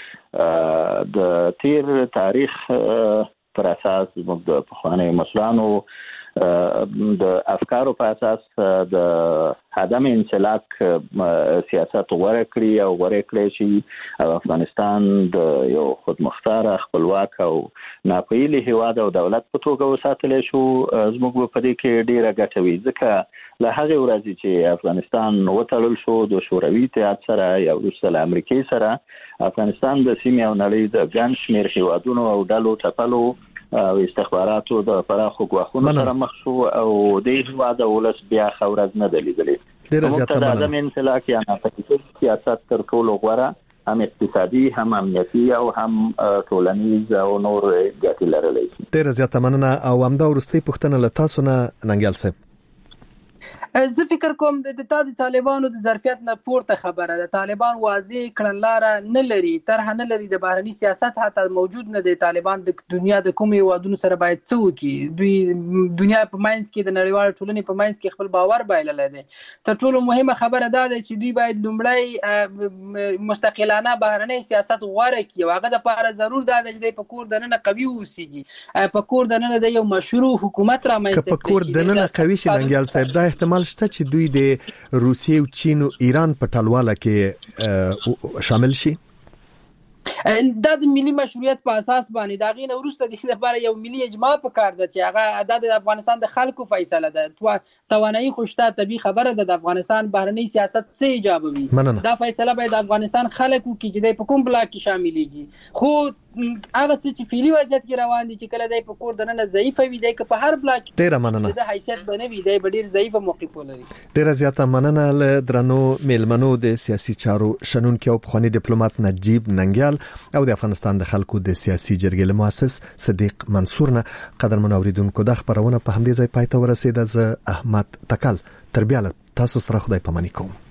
د تیر تاریخ پر اساس موږ د پخواني مشرانو د افکارو په اساس د عدم انسلاک سیاست غوړه کړی او غوړه کړی چې افغانستان د یو خودمختار خپلواک او ناپېیلی هیواد او دولت په توګه وساتل شو. زموږ په دې کې ډیره ګټه وی ځکه له هغه ورځې چې افغانستان وټړل شو د شوروي اتحاد سره یا وروسته له امریکای سره افغانستان د سیمې او نړۍ د ګڼ شمېر هیوادونو او ډلو ټپلو او استخباراتو د پراخو غواخونو سره مخ شو او د هیواد ولس بیا خورز نه دلیدلې. ډیره زیاته مننه. د عدم انسلاک یا ناپېیلی سیاست تر ټولو غوره هم اقتصادي هم امنیتي او هم ټولنیز او نور ګټې لرلې. ډیره زیاته مننه. او همدا ورستۍ پوښتنه له تاسو نه ننګیال صاحب. زه فکر کوم د د طالبانو د ظرفیت نه پورته خبره ده. طالبان واضح کړنلاره نه لري، طرح نه لري د بهرني سیاست حتی موجود نه دی. طالبان د دنیا د کومې وادونو سره باید څه وکړي، دوی دنیا په ماینس کې د نړیوال ټولنې په ماینس کې خپل باور بایللی دی. تر ټولو مهمه خبره دا ده چې دوی باید لومړی مستقلانه بهرنی سیاست غوره کړي او هغه لپاره ضرور دا ده چې په کور دننه قوي اوسېږي، په کور دننه د یو مشروع حکومت رامنځته کړي. په کور دننه قوي شي ننګیال صاحب، دا احتمال شته چې دوی د روسیې او چین او ایران په ټلواله کې شامل شي؟ دا د ملي مشروعیت په اساس باندې دا غینه ورسته د لپاره یو ملي اجماع پکار ده چې هغه د افغانستان د خلکو فیصله ده. توانایي خوشته طبي خبره ده د افغانستان بهرنی سیاست څه ایجابوي، دا فیصله باید د افغانستان خلکو کې چې د په کوم بلاک کې شاملېږي. خو هغه چې فعلی وضعیت کې روان دي چې کله د په کور دننه ضعیف وي د په هر بلاک ډیره مننه د حیثیت بنوي د ډیر ضعیف موقف ولري. ډیره زیاته مننه له درنو میلمنو د سیاسي چارو شنونکو او پخوانی ډیپلوماټ نجیب ننګیال او د افغانستان د خلکو د سیاسي جرګې مؤسس صدیق منصور نه. قدر منوریدونکو د خبرونه په همدې ځای پای ته ورسېده. زه احمد تکل تربیاله تاسو سره خدای پاماني کوم.